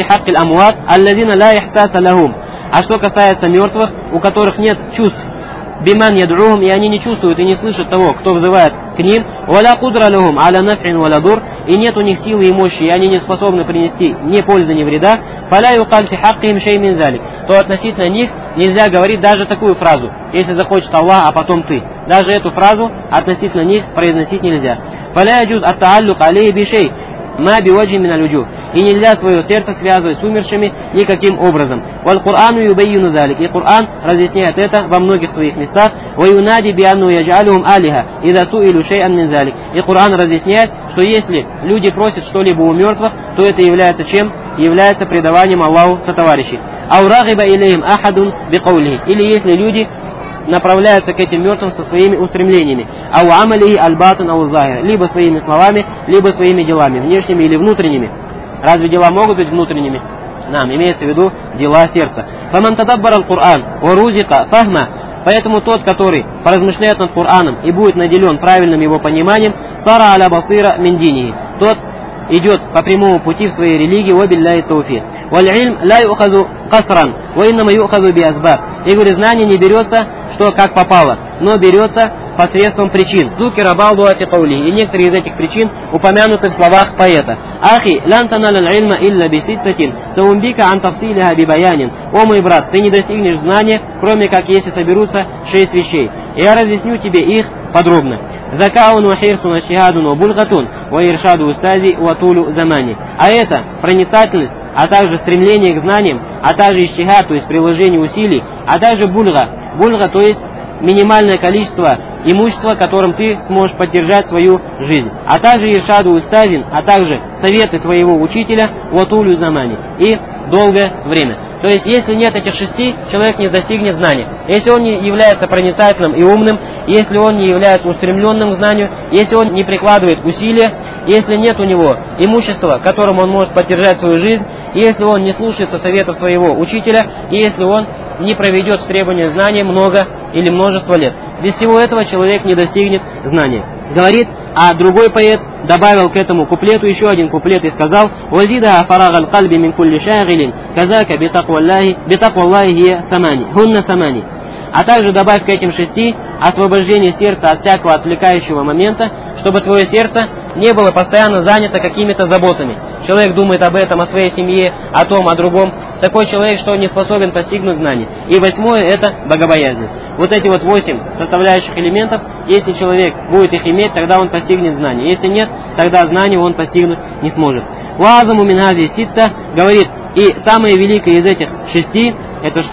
А что касается мертвых, у которых нет чувств, биман яд'ухум, и они не чувствуют и не слышат того, кто взывает к ним, валя кудра лахум аля наф'ин валя дур, и нет у них силы и мощи, и они не способны принести ни пользы, ни вреда, фаля юкаль фи хаккихим шей мин залик, то относительно них нельзя говорить даже такую фразу, если захочет Аллах, а потом ты. Даже эту фразу относительно них произносить нельзя. Фаля яджуз ат-тааллук алейхи би шей ма биwajhin мин аль-вуджух, и нельзя свое сердце связывать с умершими никаким образом. Валь Курану юбаййину залик, и Коран разъясняет это во многих своих местах. Ва юнади би анну ядж'алухум алиха иза суилу шей'ан мин залик, и Коран разъясняет, что если люди просят что-либо у мертвых, то это является чем? Является предаванием Аллаху сотоварищей. Ау рагиба илейхим ахадун би каулихи, или если люди направляются к этим мертвым со своими устремлениями, ау амалихи аль-батан ау захир, либо своими словами, либо своими делами, внешними или внутренними. Разве дела могут быть внутренними? Нам имеется в виду дела сердца. Фаман тадаббар аль-Кур'ан ва рузика фахма, поэтому тот, который поразмышляет над Кур'аном и будет наделен правильным его пониманием, сара аля басира мин динихи, тот идет по прямому пути в своей религии, ва билляхи тауфик. Валь илм ла юхазу касран, ва иннама юхазу би азбаб. И говорит, знание не берется, что как попало, но берется посредством причин. Зукира балду ати каули, и некоторые из этих причин упомянуты в словах поэта. Ахи, лан танал аль-илма илля биситтатин, саумбика ан тафсилиха би баянин. О мой брат, ты не достигнешь знания, кроме как если соберутся шесть вещей. И я разъясню тебе их подробно. Закаун ва хирсун ашихадун ва бульгатун, ва иршаду устази ва тулю замани. А это проницательность, а также стремление к знаниям, а также ищтихад, то есть приложение усилий, а также бульга. Бульга, то есть минимальное количество имущества, которым ты сможешь поддержать свою жизнь. А также иршаду устазин, а также советы твоего учителя, ватулю замани, и долгое время. То есть, если нет этих шести, человек не достигнет знания. Если он не является проницательным и умным, если он не является устремленным к знанию, если он не прикладывает усилия, если нет у него имущества, которым он может поддержать свою жизнь, если он не слушается советов своего учителя, и если он не проведет с требованием знания много или множество лет. Без всего этого человек не достигнет знания. Говорит, а другой поэт добавил к этому куплету еще один куплет и сказал: «Вазида фараг аль-кальби мин кулли шагилин, казака битакваллахи, битакваллахи хия самани, хунна самани». А также добавь к этим шести освобождение сердца от всякого отвлекающего момента, чтобы твое сердце не было постоянно занято какими-то заботами. Человек думает об этом, о своей семье, о том, о другом. Такой человек, что он не способен постигнуть знаний. И восьмое – это богобоязненность. Вот эти вот восемь составляющих элементов, если человек будет их иметь, тогда он постигнет знания. Если нет, тогда знания он постигнуть не сможет. Уазаму мингази ситта говорит, и самое великое из этих шести – это что?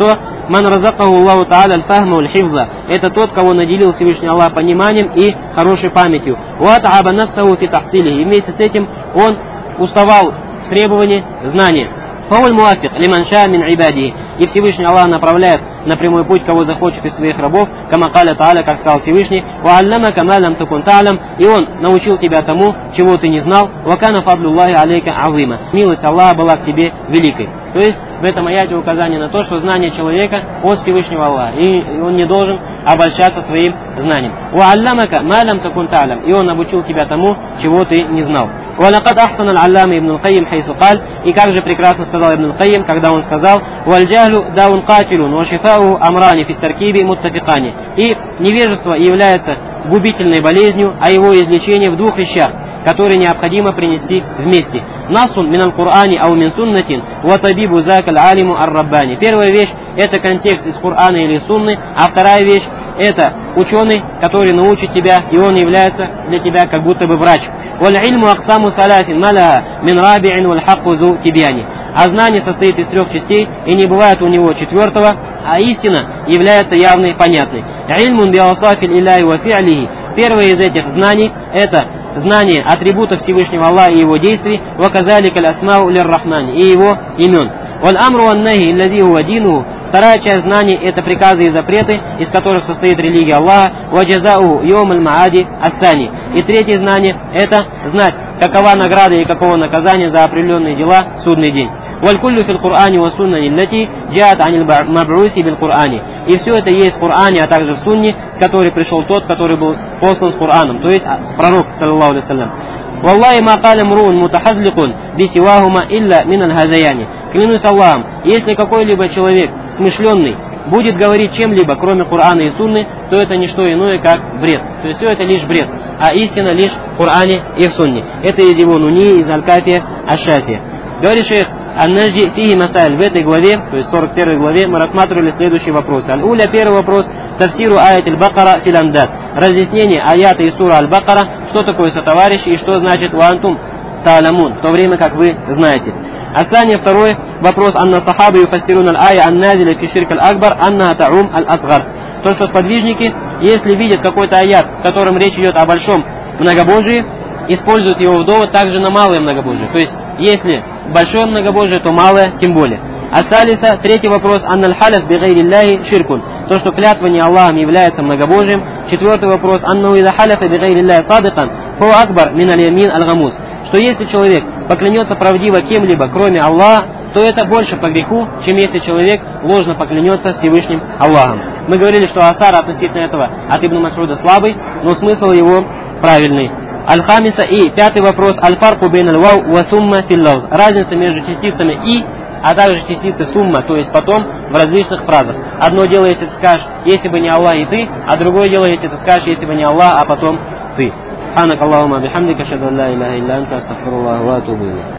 ман разакаху Аллаху та'аля аль-фахма валь-хифза. Это тот, кого наделил Всевышний Аллах пониманием и хорошей памятью. Ва та'аба нафсаху фи тахсилихи. И вместе с этим он уставал в требовании знания. Фауль муафик лиман ша мин ибадихи. И Всевышний Аллах направляет на прямой путь, кого захочет из своих рабов, кама каля та'аля, как сказал Всевышний, ва алламака ма лам такун та'лам, и он научил тебя тому, чего ты не знал, ва кана фадлуллахи алейка азима. Милость Аллаха была к тебе великой. То есть в этом аяте указание на то, что знание человека от Всевышнего Аллаха, и он не должен обольщаться своим знанием. Ва алламака ма лам такун та'лам, и он обучил тебя тому, чего ты не знал. Ва лакад ахсана аль-аллама ибн аль-Кайим хайсу каль, и как же прекрасно сказал ибн аль-Кайим, когда он сказал, валь джахлу даун катилун, ва шифау амрани фи таркиби муттафикани. И невежество является губительной болезнью, а его излечение в двух вещах, которые необходимо принести вместе. Насун мин аль-Кур'ани ау мин суннатин, ва табибу закаль алиму ар-раббани. Первая вещь – это контекст из Кур'ана или сунны, а вторая вещь – это ученый, который научит тебя, и он является для тебя как будто бы врач. Валь-ильму аксаму салатин маляха мин раби'ин валь-хакку зу тибьяни. А знание состоит из трех частей, и не бывает у него четвертого, а истина является явной и понятной. Ильмун биасафиль иляхи ва фи'лихи. Первое из этих знаний – это знание атрибутов Всевышнего Аллаха и его действий, ва казалика аль-асмау лир-рахмани, и его имен. Валь-амру ван-нахи аллади хуа динуху. Вторая часть знаний – это приказы и запреты, из которых состоит религия Аллаха, ва джазауху йом аль-маади ат-тани. И третье знание – это знать, какова награда и какого наказания за определенные дела в судный день. Валь-куллю фил Кур'ани ва суннани лати джаат анил маб'уси бил Кур'ани. И все это есть в Кур'ане, а также в сунне, с которой пришел тот, который был послан с Кур'аном, то есть пророк, саллаллаху алейхи ва саллям. Валлахи ма каля мрун мутахазликун бисивахума илля мин аль-хазаяни. Клянусь Аллахом, если какой-либо человек смышленный будет говорить чем-либо, кроме Кур'ана и сунны, то это не что иное, как бред. То есть все это лишь бред, а истина лишь в Кур'ане и в сунне. Это из его нуни, из аль-кафия аш-шафия. Говорит шейх Ан-Наджи фихи масайль. В этой главе, то есть сорок первой главе, мы рассматривали следующие вопросы. Аль-Уля, первый вопрос, тафсиру аят аль-Бакара фил амдад. Разъяснение аята из сура аль-Бакара, что такое сотоварищи и что значит вантум та'ламун, в то время как вы знаете. Асани, второй вопрос, анна сахабы юфассирун аль-ая ан-назиля фи ширк аль-акбар анна та'ум аль-асгар. То, что сподвижники, если видят какой-то аят, в котором речь идет о большом многобожии, используют его в довод также на малое многобожие. То есть, если большое многобожие, то малое тем более. Асалиса, третий вопрос, анналь халяф бигайриллахи ширкун. То, что клятвование Аллахом является многобожием. Четвертый вопрос, анну ида халяфа бигайриллахи садыкан, фо акбар мин аль-ямин аль-гамус. Что если человек поклянется правдиво кем-либо, кроме Аллаха, то это больше по греху, чем если человек ложно поклянется Всевышним Аллахом. Мы говорили, что асар относительно этого от Ибн Мас'уда слабый, но смысл его правильный. Аль-Хамиса, и пятый вопрос, аль-фарку бейн аль-вау ва сумма фил лавз. Разница между частицами и, а также частицы сумма, то есть потом в различных фразах. Одно дело, если ты скажешь, если бы не Аллах и ты, а другое дело, если ты скажешь, если бы не Аллах, а потом ты. Субханак Аллахумма бихамдика, ашхаду ан ла иляха илля анта, астагфируллаха ва атубу илейх.